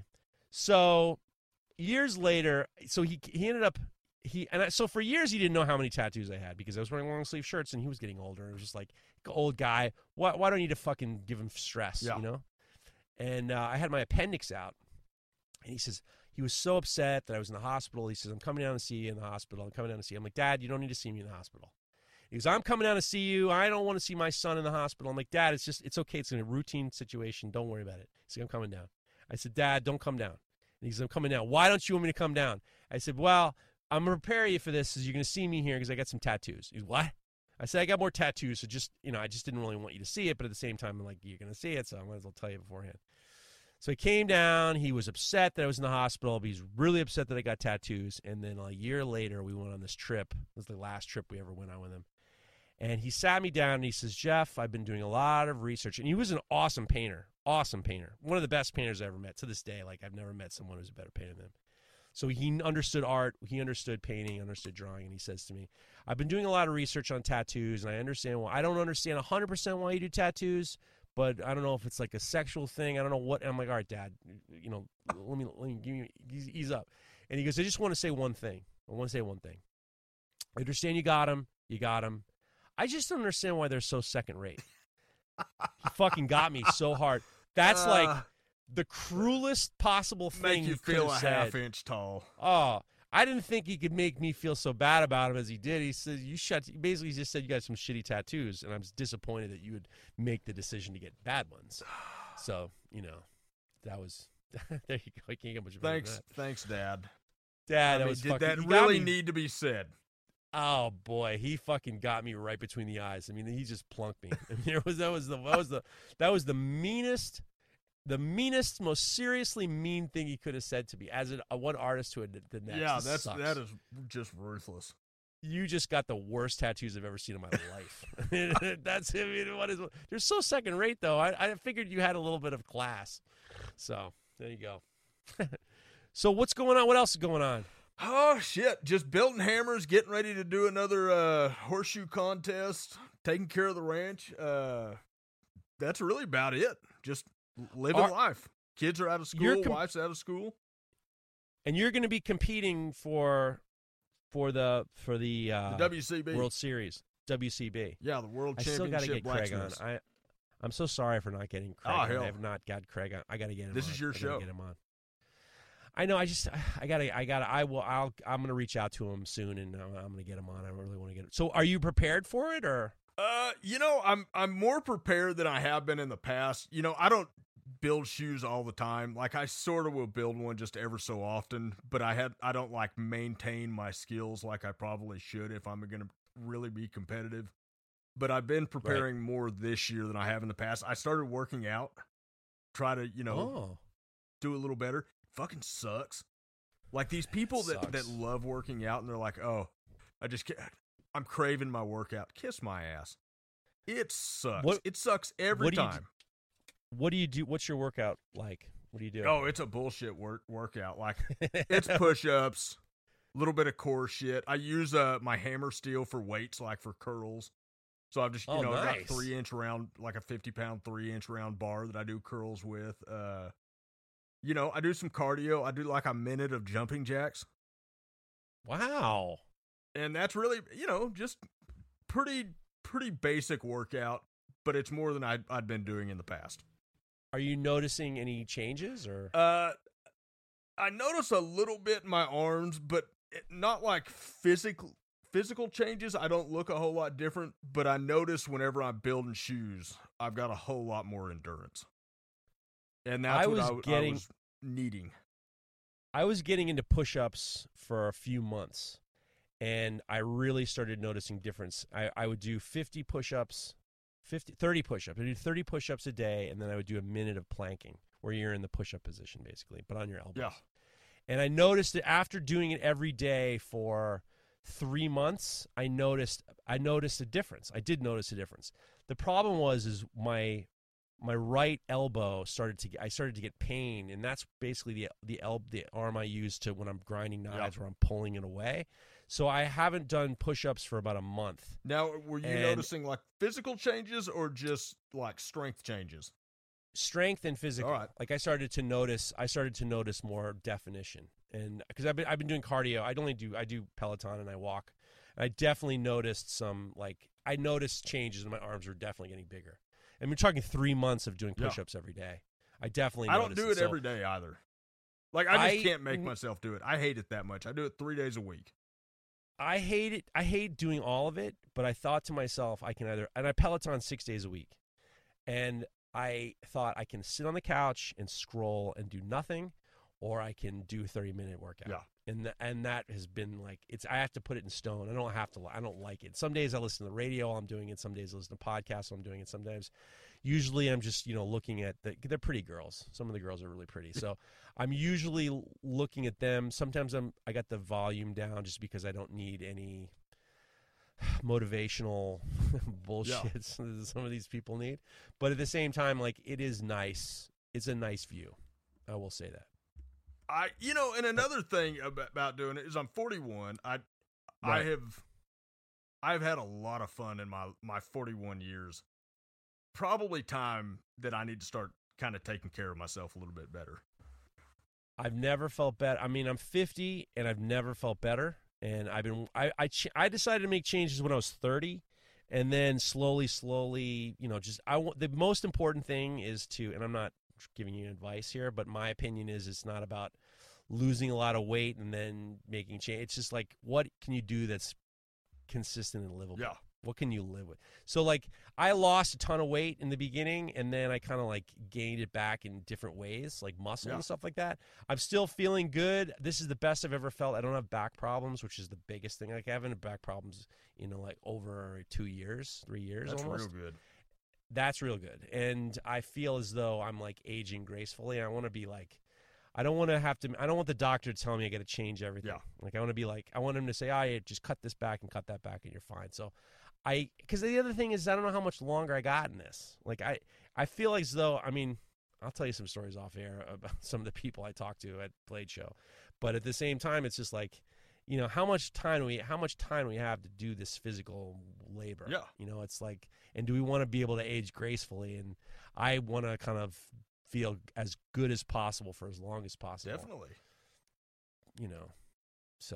So years later, so he he ended up he and I, so for years he didn't know how many tattoos I had because I was wearing long sleeve shirts and he was getting older. It was just like, old guy, why why don't you need to fucking give him stress, Yeah. you know? And uh, I had my appendix out, and he says he was so upset that I was in the hospital. He says, I'm coming down to see you in the hospital. I'm coming down to see you. I'm like, Dad, you don't need to see me in the hospital. He goes, I'm coming down to see you. I don't want to see my son in the hospital. I'm like, Dad, it's just, it's okay. It's a routine situation. Don't worry about it. He's like, I'm coming down. I said, Dad, don't come down. And he says, I'm coming down. Why don't you want me to come down? I said, well, I'm going to prepare you for this because you're going to see me here because I got some tattoos. He goes, what? I said, I got more tattoos. So just, you know, I just didn't really want you to see it. But at the same time, I'm like, you're going to see it. So I might as well tell you beforehand. So he came down. He was upset that I was in the hospital, but he's really upset that I got tattoos. And then a year later, we went on this trip. It was the last trip we ever went on with him. And he sat me down and he says, Jeff, I've been doing a lot of research. And he was an awesome painter, awesome painter. One of the best painters I ever met to this day. Like, I've never met someone who's a better painter than him. So he understood art, he understood painting, understood drawing. And he says to me, I've been doing a lot of research on tattoos, and I understand why. I don't understand one hundred percent why you do tattoos, but I don't know if it's like a sexual thing. I don't know what. And I'm like, all right, Dad, you know, let me, let me give me, ease, ease up. And he goes, I just want to say one thing. I want to say one thing. I understand you got him. You got him. I just don't understand why they're so second rate. He fucking got me so hard. That's Uh, like the cruelest possible thing Make you he could feel a have said. half inch tall. Oh, I didn't think he could make me feel so bad about him as he did. He says, you shut, he basically just said you got some shitty tattoos, and I'm disappointed that you would make the decision to get bad ones. So, you know, that was, there you go. I can't get much better than Thanks, that. thanks, Dad. Dad, I that mean, was did fucking, that he got really me- need to be said? Oh boy, he fucking got me right between the eyes. I mean, he just plunked me. I mean, there was that was the that was the that was the meanest, the meanest, most seriously mean thing he could have said to me as a, a one artist to a, the next. Yeah, This that's sucks. that is just ruthless. You just got the worst tattoos I've ever seen in my life. That's I mean, what is? They're so second rate though. I I figured you had a little bit of class. So there you go. So what's going on? What else is going on? Oh shit! Just building hammers, getting ready to do another uh, horseshoe contest, taking care of the ranch. Uh, that's really about it. Just living Are- life. Kids are out of You're school. com- Wife's out of school. And you're going to be competing for for the for the, uh, The W C B. World Series, W C B. Yeah, the World I still Championship got to get Craig on. blacksmiths. I, I'm so sorry for not getting Craig Oh, on. hell. I have not got Craig on. I got to get him This on. is your I gotta show. Get him on. I know. I just, I gotta, I gotta, I will, I'll, I'm gonna reach out to him soon, and I'm, I'm gonna get him on. I really want to get him. So, are you prepared for it, or? Uh, you know, I'm I'm more prepared than I have been in the past. You know, I don't build shoes all the time. Like I sort of will build one just ever so often, but I had I don't like maintain my skills like I probably should if I'm going to really be competitive. But I've been preparing right. more this year than I have in the past. I started working out, try to, you know, oh. do a little better. Fucking sucks. Like these people that, Sucks. that love working out and they're like, "Oh, I just can't, I'm craving my workout." Kiss my ass. It sucks. What, it sucks every what do you time. do, what do you do? What's your workout like? What do you do? Oh, it's a bullshit work workout. Like it's push-ups, a little bit of core shit. I use uh, my hammer steel for weights, like for curls. So I've just, you oh, know, nice. got three inch round, like a fifty pound, three inch round bar that I do curls with. Uh, you know, I do some cardio. I do like a minute of jumping jacks. Wow. And that's really, you know, just pretty, pretty basic workout, but it's more than I'd, I'd been doing in the past. Are you noticing any changes or? Uh, I notice a little bit in my arms, but it, not like physical, physical changes. I don't look a whole lot different, but I notice whenever I'm building shoes, I've got a whole lot more endurance. And that's I what was I, getting, I was needing. I was getting into push-ups for a few months, and I really started noticing difference. I, I would do fifty push-ups, fifty, thirty push-ups. I would do thirty push-ups a day, and then I would do a minute of planking, where you're in the push-up position, basically, but on your elbows. Yeah. And I noticed that after doing it every day for three months, I noticed I noticed a difference. I did notice a difference. The problem was is my my right elbow started to get, I started to get pain, and that's basically the the el- the arm I use to when I'm grinding knives Yeah. or I'm pulling it away. So I haven't done push-ups for about a month. Now, were you And- noticing like physical changes or just like strength changes? Strength and physical. All right. Like I started to notice, I started to notice more definition, and because I've been I've been doing cardio. I only do I do Peloton and I walk. And I definitely noticed some like I noticed changes, and my arms were definitely getting bigger. And we're talking three months of doing Yeah. push-ups every day. I definitely I don't noticed do it So every day either. Like I just I- can't make myself do it. I hate it that much. I do it three days a week. I hate it. I hate doing all of it, but I thought to myself, I can either, and I Peloton six days a week. And I thought I can sit on the couch and scroll and do nothing, or I can do a thirty minute workout. Yeah. And, th- and that has been like, it's, I have to put it in stone. I don't have to, I don't like it. Some days I listen to the radio while I'm doing it. Some days I listen to podcasts while I'm doing it. Sometimes, usually I'm just, you know, looking at the, they're pretty girls. Some of the girls are really pretty. So I'm usually l- looking at them. Sometimes I'm, I got the volume down just because I don't need any motivational bullshit some of these people need. But at the same time, like, it is nice. It's a nice view. I will say that. I, you know, and another thing about, about doing it is I'm forty-one. I, I Right. have, I've had a lot of fun in my my forty-one years. Probably time that I need to start kind of taking care of myself a little bit better. I've never felt better. I mean, I'm fifty, and I've never felt better. And I've been, I, I, ch- I decided to make changes when I was thirty, and then slowly, slowly, you know, just I want the most important thing is to, and I'm not giving you advice here, but my opinion is it's not about losing a lot of weight and then making change. It's just like, what can you do that's consistent and livable? Yeah. What can you live with? So, like, I lost a ton of weight in the beginning, and then I kind of, like, gained it back in different ways, like muscle Yeah. and stuff like that. I'm still feeling good. This is the best I've ever felt. I don't have back problems, which is the biggest thing. Like, I haven't had back problems, you know, like, over two years, three years That's almost. real good. That's real good. And I feel as though I'm, like, aging gracefully. I want to be, like, I don't want to have to, I don't want the doctor to tell me I got to change everything. Yeah. Like, I want to be like, I want him to say, oh, yeah, just cut this back and cut that back and you're fine. So, I, because the other thing is, I don't know how much longer I got in this. Like, I, I feel as though, I mean, I'll tell you some stories off air about some of the people I talked to at Blade Show, but at the same time, it's just like, you know, how much time we, how much time we have to do this physical labor. Yeah. You know, it's like, and do we want to be able to age gracefully? And I want to kind of feel as good as possible for as long as possible. Definitely. You know, so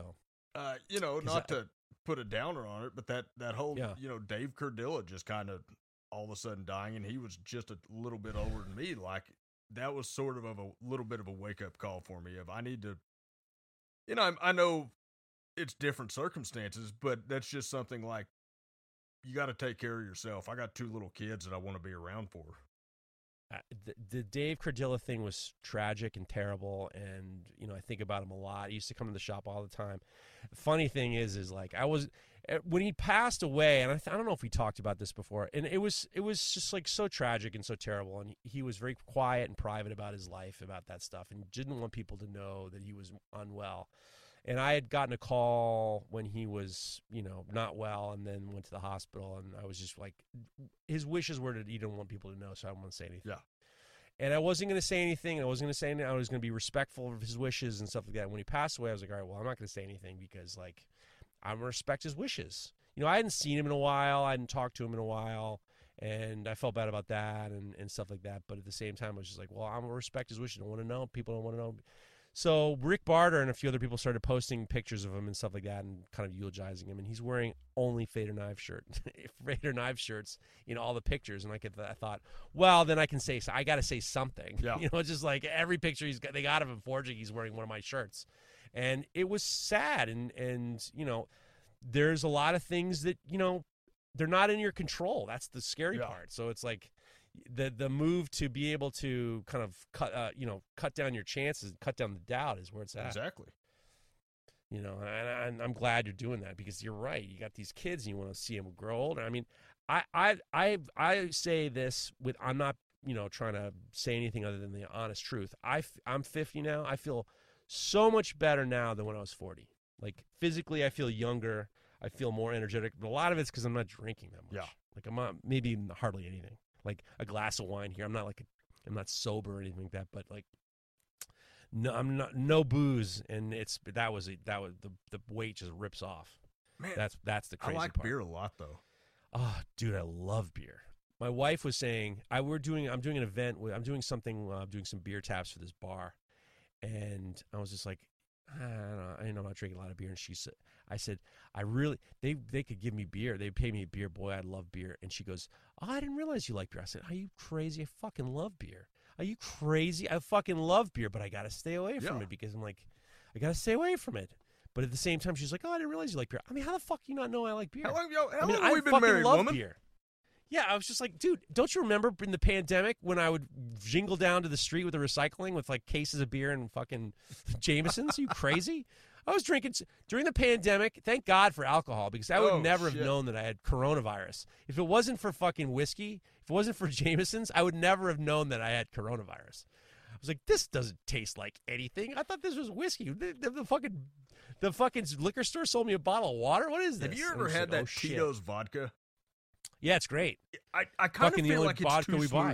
Uh, you know, not I, to put a downer on it, but that, that whole, yeah. you know, Dave Cardilla just kind of all of a sudden dying, and he was just a little bit older than me. Like, that was sort of, of a little bit of a wake-up call for me of I need to, you know, I, I know it's different circumstances, but that's just something like, you got to take care of yourself. I got two little kids that I want to be around for. Uh, the, the Dave Cardilla thing was tragic and terrible, and you know I think about him a lot. He used to come to the shop all the time. The funny thing is, is like I was when he passed away, and I, th- I don't know if we talked about this before, and it was it was just like so tragic and so terrible. And he, he was very quiet and private about his life, about that stuff, and didn't want people to know that he was unwell. And I had gotten a call when he was, you know, not well, and then went to the hospital, and I was just like, his wishes were that he didn't want people to know, so I didn't want to say anything. Yeah. And I wasn't going to say anything. I wasn't going to say anything. I was going to be respectful of his wishes and stuff like that. And when he passed away, I was like, all right, well, I'm not going to say anything because, like, I'm going to respect his wishes. You know, I hadn't seen him in a while. I hadn't talked to him in a while, and I felt bad about that and, and stuff like that. But at the same time, I was just like, well, I'm going to respect his wishes. I don't want to know. People don't want to know. So Rick Barter and a few other people started posting pictures of him and stuff like that and kind of eulogizing him. And he's wearing only Fader Knife shirt, Fader Knife shirts in all the pictures. And I, could, I thought, well, then I can say, I got to say something. Yeah. You know, it's just like every picture he's got, they got of him forging, he's wearing one of my shirts. And it was sad. And, and, you know, there's a lot of things that, you know, they're not in your control. That's the scary yeah. part. So it's like, the the move to be able to kind of cut uh, you know cut down your chances, cut down the doubt is where it's at. Exactly. You know, and, and I'm glad you're doing that because you're right. You got these kids and you want to see them grow older. I mean, I I I I say this with I'm not you know trying to say anything other than the honest truth. I I'm fifty now. I feel so much better now than when I was forty. Like physically, I feel younger. I feel more energetic. But a lot of it's because I'm not drinking that much. Yeah. Like I'm not maybe hardly anything. Like a glass of wine here. I'm not like a, I'm not sober or anything like that, but like no, I'm not no booze, and it's that was a, that was the the weight just rips off. Man, that's that's the crazy I like part. beer a lot though. Oh, dude, I love beer. My wife was saying I we're doing I'm doing an event with I'm doing something uh, I'm doing some beer taps for this bar, and I was just like. I don't know. I know I'm not drinking a lot of beer, and she said, "I said I really they they could give me beer. They pay me a beer, boy. I love beer." And she goes, "Oh, I didn't realize you like beer." I said, "Are you crazy? I fucking love beer. Are you crazy? I fucking love beer, but I gotta stay away from yeah. it because I'm like, I gotta stay away from it." But at the same time, she's like, "Oh, I didn't realize you like beer." I mean, how the fuck do you not know I like beer? How long, yo, how I mean, long have I we been fucking married, love woman? beer. Yeah, I was just like, dude, don't you remember in the pandemic when I would jingle down to the street with the recycling with like cases of beer and fucking Jamesons? You crazy? I was drinking during the pandemic. Thank God for alcohol because I would Oh, never shit. have known that I had coronavirus. If it wasn't for fucking whiskey, if it wasn't for Jamesons, I would never have known that I had coronavirus. I was like, this doesn't taste like anything. I thought this was whiskey. The, the, the fucking the fucking liquor store sold me a bottle of water. What is this? Have you And ever I was had like, that oh, shit. Tito's vodka? Yeah, it's great. I, I kind of Fucking the feel only like it's vodka too we smooth. buy.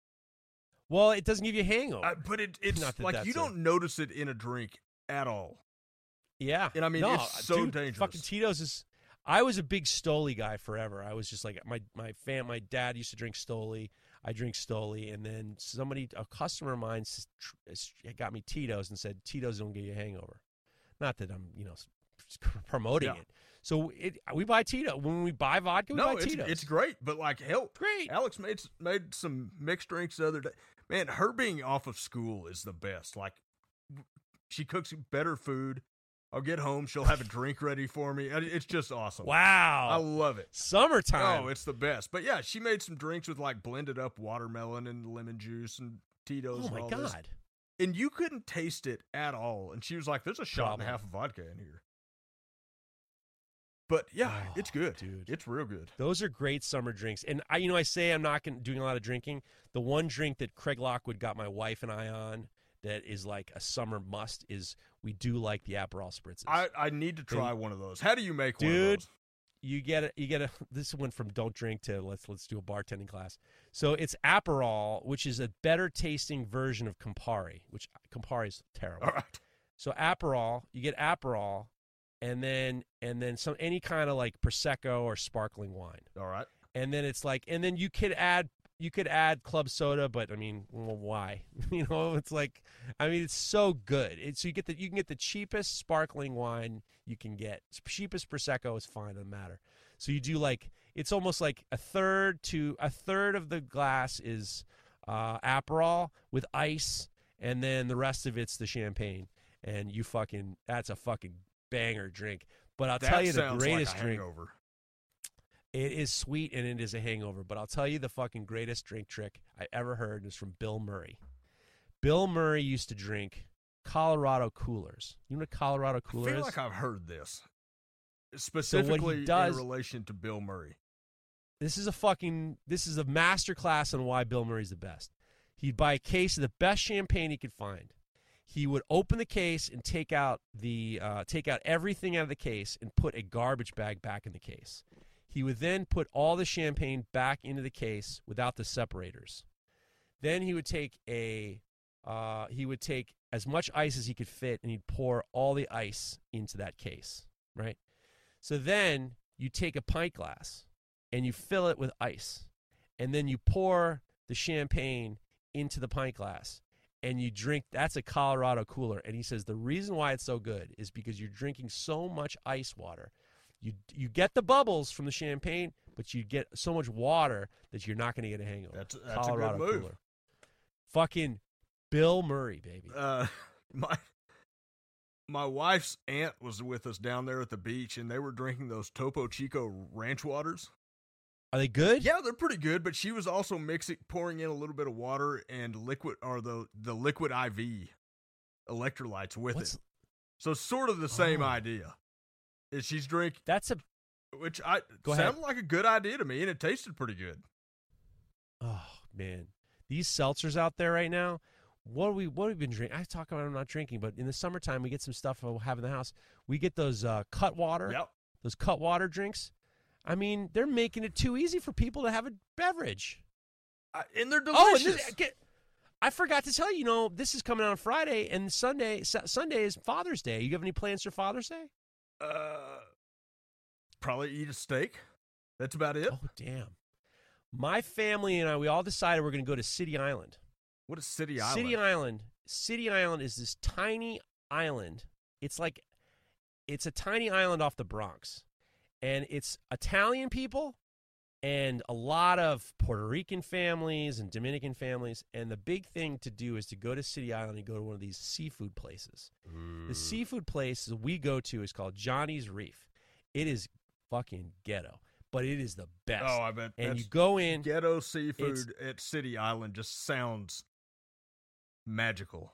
Well, it doesn't give you a hangover. Uh, but it, it's Not that like that's you a- don't notice it in a drink at all. Yeah. And I mean, no, it's so dude, dangerous. Fucking Tito's is. I was a big Stoli guy forever. I was just like my my fam. My dad used to drink Stoli. I drink Stoli, and then somebody, a customer of mine, s- tr- s- got me Tito's and said Tito's don't give you a hangover. Not that I'm you know s- promoting Yeah. it. So it we buy Tito when we buy vodka. We No, buy it's Tito's. it's great, but like hell, Great. Alex made s- made some mixed drinks the other day. Man, her being off of school is the best. Like, she cooks better food. I'll get home, she'll have a drink ready for me. and It's just awesome. Wow. I love it. Summertime. Oh, it's the best. But yeah, she made some drinks with like blended up watermelon and lemon juice and Tito's. Oh and my all God. this. And you couldn't taste it at all. And she was like, "There's a shot Problem. and a half of vodka in here." But yeah, Oh, it's good, dude. It's real good. Those are great summer drinks. And I, you know, I say I'm not gonna, doing a lot of drinking. The one drink that Craig Lockwood got my wife and I on that is like a summer must is we do like the Aperol spritzes. I, I need to try one of those. How do you make Dude, one of those? You get a, you get a. This went from don't drink to let's let's do a bartending class. So it's Aperol, which is a better tasting version of Campari, which Campari is terrible. All right. So Aperol, you get Aperol, and then and then some any kind of like Prosecco or sparkling wine. All right. And then it's like, and then you could add you could add club soda, but I mean, well, why? You know, it's like, I mean, it's so good. It's so you get the you can get the cheapest sparkling wine you can get. Cheapest prosecco is fine, doesn't matter. So you do like it's almost like a third to a third of the glass is uh, Aperol with ice, and then the rest of it's the champagne. And you fucking that's a fucking banger drink. But I'll that tell you the sounds greatest like a drink. hangover. It is sweet and it is a hangover, but I'll tell you the fucking greatest drink trick I ever heard is from Bill Murray. Bill Murray used to drink Colorado coolers. You know what a Colorado cooler I feel is? like I've heard this, specifically does, in relation to Bill Murray. This is a fucking, this is a master class on why Bill Murray's the best. He'd buy a case of the best champagne he could find. He would open the case and take out the uh, take out everything out of the case and put a garbage bag back in the case. He would then put all the champagne back into the case without the separators. Then he would take a uh, he would take as much ice as he could fit, and he'd pour all the ice into that case, right? So then you take a pint glass and you fill it with ice, and then you pour the champagne into the pint glass, and you drink. That's a Colorado cooler. And he says the reason why it's so good is because you're drinking so much ice water. You you get the bubbles from the champagne, but you get so much water that you're not going to get a hangover. That's, that's Colorado a good move. cooler. Fucking Bill Murray, baby. Uh, my my wife's aunt was with us down there at the beach, and they were drinking those Topo Chico ranch waters. Are they good? Yeah, they're pretty good, but she was also mixing, pouring in a little bit of water and liquid, or the the liquid I V electrolytes with What's, it. So it's sort of the same Oh. idea. Is she's drinking, That's a which I Go sounded ahead. like a good idea to me, and it tasted pretty good. oh man, these seltzers out there right now. What are we what have we been drinking? I talk about I'm not drinking, but in the summertime we get some stuff we'll have in the house. We get those uh, cut water, Yep. those cut water drinks. I mean, they're making it too easy for people to have a beverage. Uh, and they're Oh, and delicious. this, get, I forgot to tell you, you know, this is coming out on Friday, and Sunday Su- Sunday is Father's Day. You have any plans for Father's Day? uh, probably eat a steak. That's about it. Oh, damn. My family and I, we all decided we're going to go to City Island. What is City Island? City Island. City Island is this tiny island. It's like, it's a tiny island off the Bronx. And it's Italian people and a lot of Puerto Rican families and Dominican families. And the big thing to do is to go to City Island and go to one of these seafood places. Mm. The seafood place we go to is called Johnny's Reef. It is fucking ghetto, but it is the best. Oh, I bet. and that's you go in. ghetto seafood at City Island just sounds magical.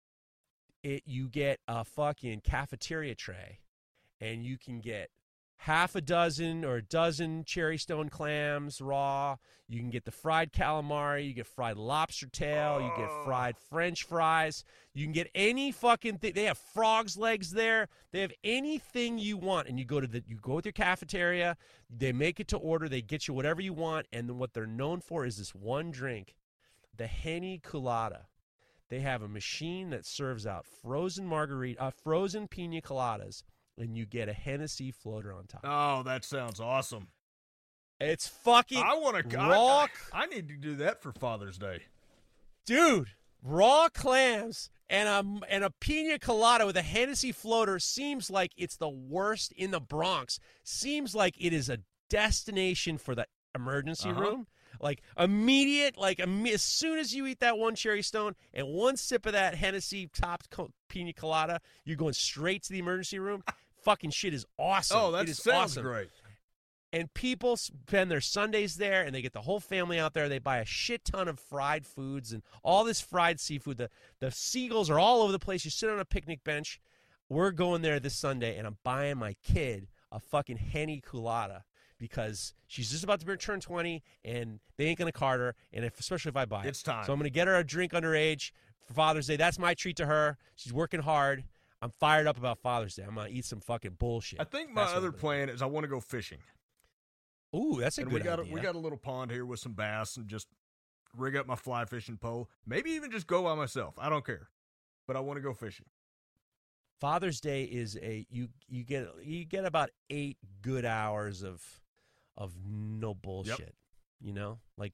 It you get a fucking cafeteria tray, and you can get half a dozen or a dozen cherry stone clams raw. You can get the fried calamari. You get fried lobster tail. You get fried French fries. You can get any fucking thing. They have frogs legs there. They have anything you want, and you go to the you go with your cafeteria. They make it to order. They get you whatever you want, and then what they're known for is this one drink, the Henny Colada. They have a machine that serves out frozen margarita, uh, frozen pina coladas, and you get a Hennessy floater on top. Oh, that sounds awesome. It's fucking I want to. raw, I, I need to do that for Father's Day. dude. Raw clams and a and a pina colada with a Hennessy floater seems like it's the worst in the Bronx. Seems like it is a destination for the emergency Uh-huh. room. Like immediate, like imme- as soon as you eat that one cherry stone and one sip of that Hennessy topped co- pina colada, you're going straight to the emergency room. Fucking shit is awesome. Oh, that it is sounds awesome. great. And people spend their Sundays there, and they get the whole family out there. They buy a shit ton of fried foods and all this fried seafood. The the seagulls are all over the place. You sit on a picnic bench. We're going there this Sunday, and I'm buying my kid a fucking Henny Colada because she's just about to turn twenty, and they ain't going to card her, and if, especially if I buy it. It's time. So I'm going to get her a drink underage for Father's Day. That's my treat to her. She's working hard. I'm fired up about Father's Day. I'm going to eat some fucking bullshit. I think my That's what other I'm gonna plan is I want to go fishing. do. Ooh, that's a and good we got idea. A, we got a little pond here with some bass, and just rig up my fly fishing pole. Maybe even just go by myself. I don't care, but I want to go fishing. Father's Day is a you you get you get about eight good hours of of no bullshit. You know, like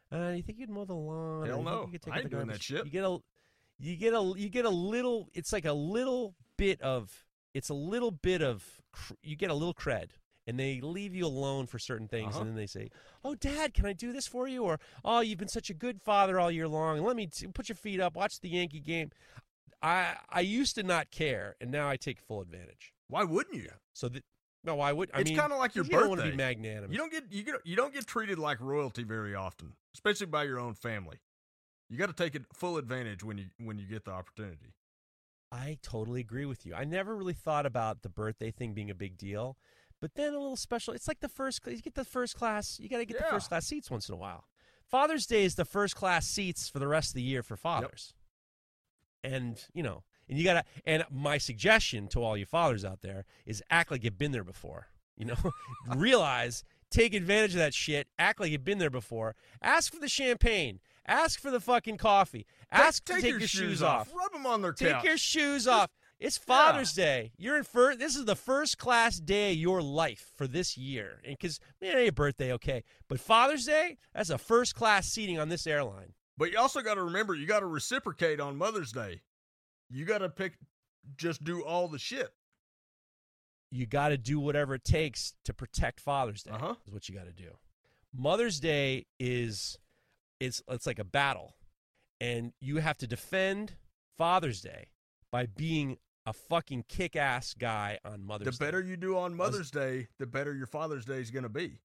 Uh, you think you'd mow the lawn? Hell You think no. you could take I out ain't the doing garbage? that shit. You get a, you get a, you get a little. It's like a little bit of. It's a little bit of. cr- You get a little cred, and they leave you alone for certain things, Uh-huh. and then they say, "Oh, Dad, can I do this for you?" Or, "Oh, you've been such a good father all year long. Let me t- put your feet up, watch the Yankee game." I I used to not care, and now I take full advantage. Why wouldn't you? So that no, I would. I It's mean, kind of like your 'cause you don't want birthday. to be magnanimous. You don't get you get you don't get treated like royalty very often, especially by your own family. You got to take it full advantage when you when you get the opportunity. I totally agree with you. I never really thought about the birthday thing being a big deal, but then a little special. It's like the first. You get the first class. You got to get the Yeah. first class seats once in a while. Father's Day is the first class seats for the rest of the year for fathers, and you know, and you gotta. And my suggestion to all you fathers out there is act like you've been there before. You know, realize, take advantage of that shit. Act like you've been there before. Ask for the champagne. Ask for the fucking coffee. Ask take, to take your, shoes off. Rub them on their Take couch. your shoes off. It's Father's Day. You're in first. This is the first class day of your life for this year. And because man, your birthday, okay, but Father's Day, that's a first class seating on this airline. But you also got to remember, you got to reciprocate on Mother's Day. You got to pick, just do all the shit. You got to do whatever it takes to protect Father's Day. Uh-huh. Is what you got to do. Mother's Day is, it's it's like a battle, and you have to defend Father's Day by being a fucking kick-ass guy on Mother's The Day. better you do on Mother's Day, the better your Father's Day is going to be.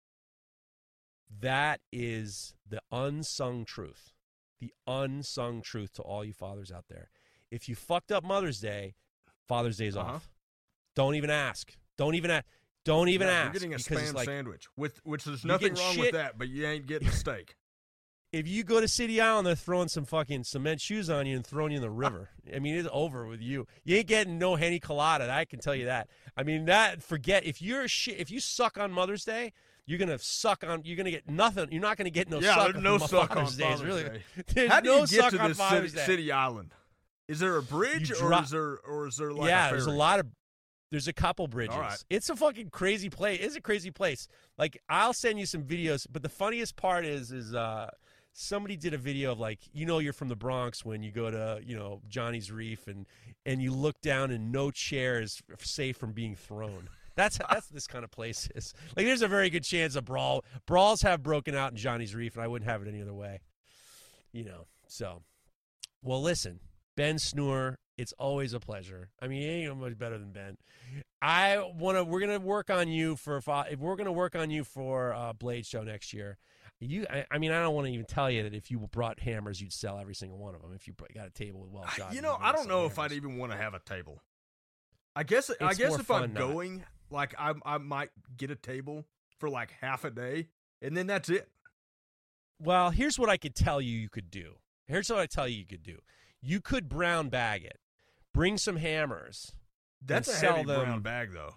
That is the unsung truth. The unsung truth to all you fathers out there. If you fucked up Mother's Day, Father's Day's Uh-huh. off. Don't even ask. Don't even ask. Don't even No, ask. You're getting a because it's spam like, sandwich, with which there's you're nothing getting wrong shit- with that, but you ain't getting a steak. If you go to City Island, they're throwing some fucking cement shoes on you and throwing you in the river. I mean, it's over with you. You ain't getting no Henny Colada. I can tell you that. I mean, that forget if you're shit. If you suck on Mother's Day, you're gonna suck on. You're gonna get nothing. You're not gonna get no yeah, suck there's no on suck Father's on Day. It's Father's really, Day. there's How do no you get suck to on this Father's city, Day. city island? Is there a bridge, You or drop- is there, or is there like yeah, a ferry? there's a lot of. There's a couple bridges. All right. It's a fucking crazy place. It's a crazy place. Like I'll send you some videos, but the funniest part is is uh somebody did a video of like, you know, you're from the Bronx when you go to, you know, Johnny's Reef and and you look down and no chair is safe from being thrown. That's that's this kind of place is. Like there's a very good chance a brawl brawls have broken out in Johnny's Reef, and I wouldn't have it any other way. You know. So well listen, Ben Snur, it's always a pleasure. I mean, you ain't much better than Ben. I want to. We're gonna work on you for. If we're gonna work on you for uh, Blade Show next year. You, I, I mean, I don't want to even tell you that if you brought hammers, you'd sell every single one of them. If you got a table with well shot, You know, I don't know if I'd even want to have a table. I guess I It's guess more if fun I'm not. going, like I I might get a table for like half a day, and then that's it. Well, here's what I could tell you. You could do. Here's what I tell you. You could do. You could brown bag it. Bring some hammers. That's a and sell heavy them. brown bag, though.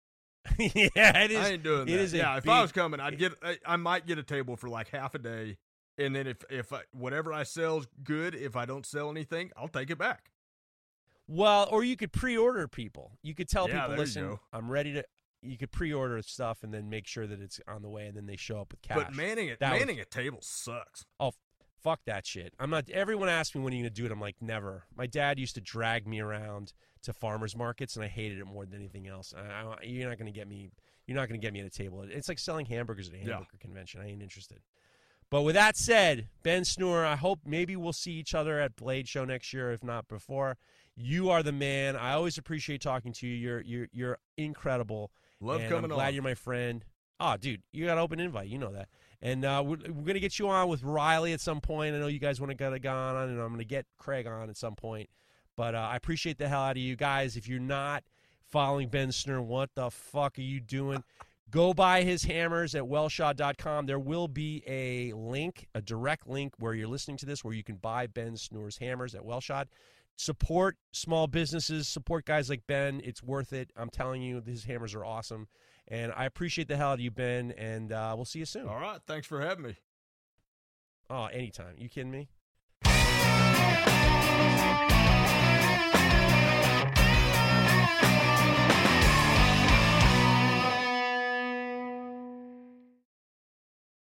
Yeah, it is. I ain't doing it that. is a yeah, if big- I was coming, I'd get. I, I might get a table for like half a day, and then if if I, whatever I sell's good, if I don't sell anything, I'll take it back. Well, or you could pre-order people. You could tell Yeah, people, there you listen, go. I'm ready to. You could pre-order stuff and then make sure that it's on the way, and then they show up with cash. But manning it, That would- manning a table sucks. Oh, fuck that shit. I'm not. Everyone asks me when are you going to do it. I'm like, never. My dad used to drag me around to farmers markets, and I hated it more than anything else. I, I, you're not going to get me. You're not going to get me at a table. It's like selling hamburgers at a Yeah. hamburger convention. I ain't interested. But with that said, Ben Snur, I hope maybe we'll see each other at Blade Show next year, if not before. You are the man. I always appreciate talking to you. You're you're you're incredible. Love and coming I'm glad on. you're my friend. Oh, dude, you got an open invite. You know that. And uh, we're, we're going to get you on with Riley at some point. I know you guys want to get a guy on, and I'm going to get Craig on at some point. But uh, I appreciate the hell out of you guys. If you're not following Ben Snur, what the fuck are you doing? Go buy his hammers at wellshot dot com. There will be a link, a direct link where you're listening to this, where you can buy Ben Snur's hammers at Wellshot. Support small businesses. Support guys like Ben. It's worth it. I'm telling you, his hammers are awesome. And I appreciate the hell out of you, Ben, and uh, we'll see you soon. All right, thanks for having me. Oh, anytime. You kidding me?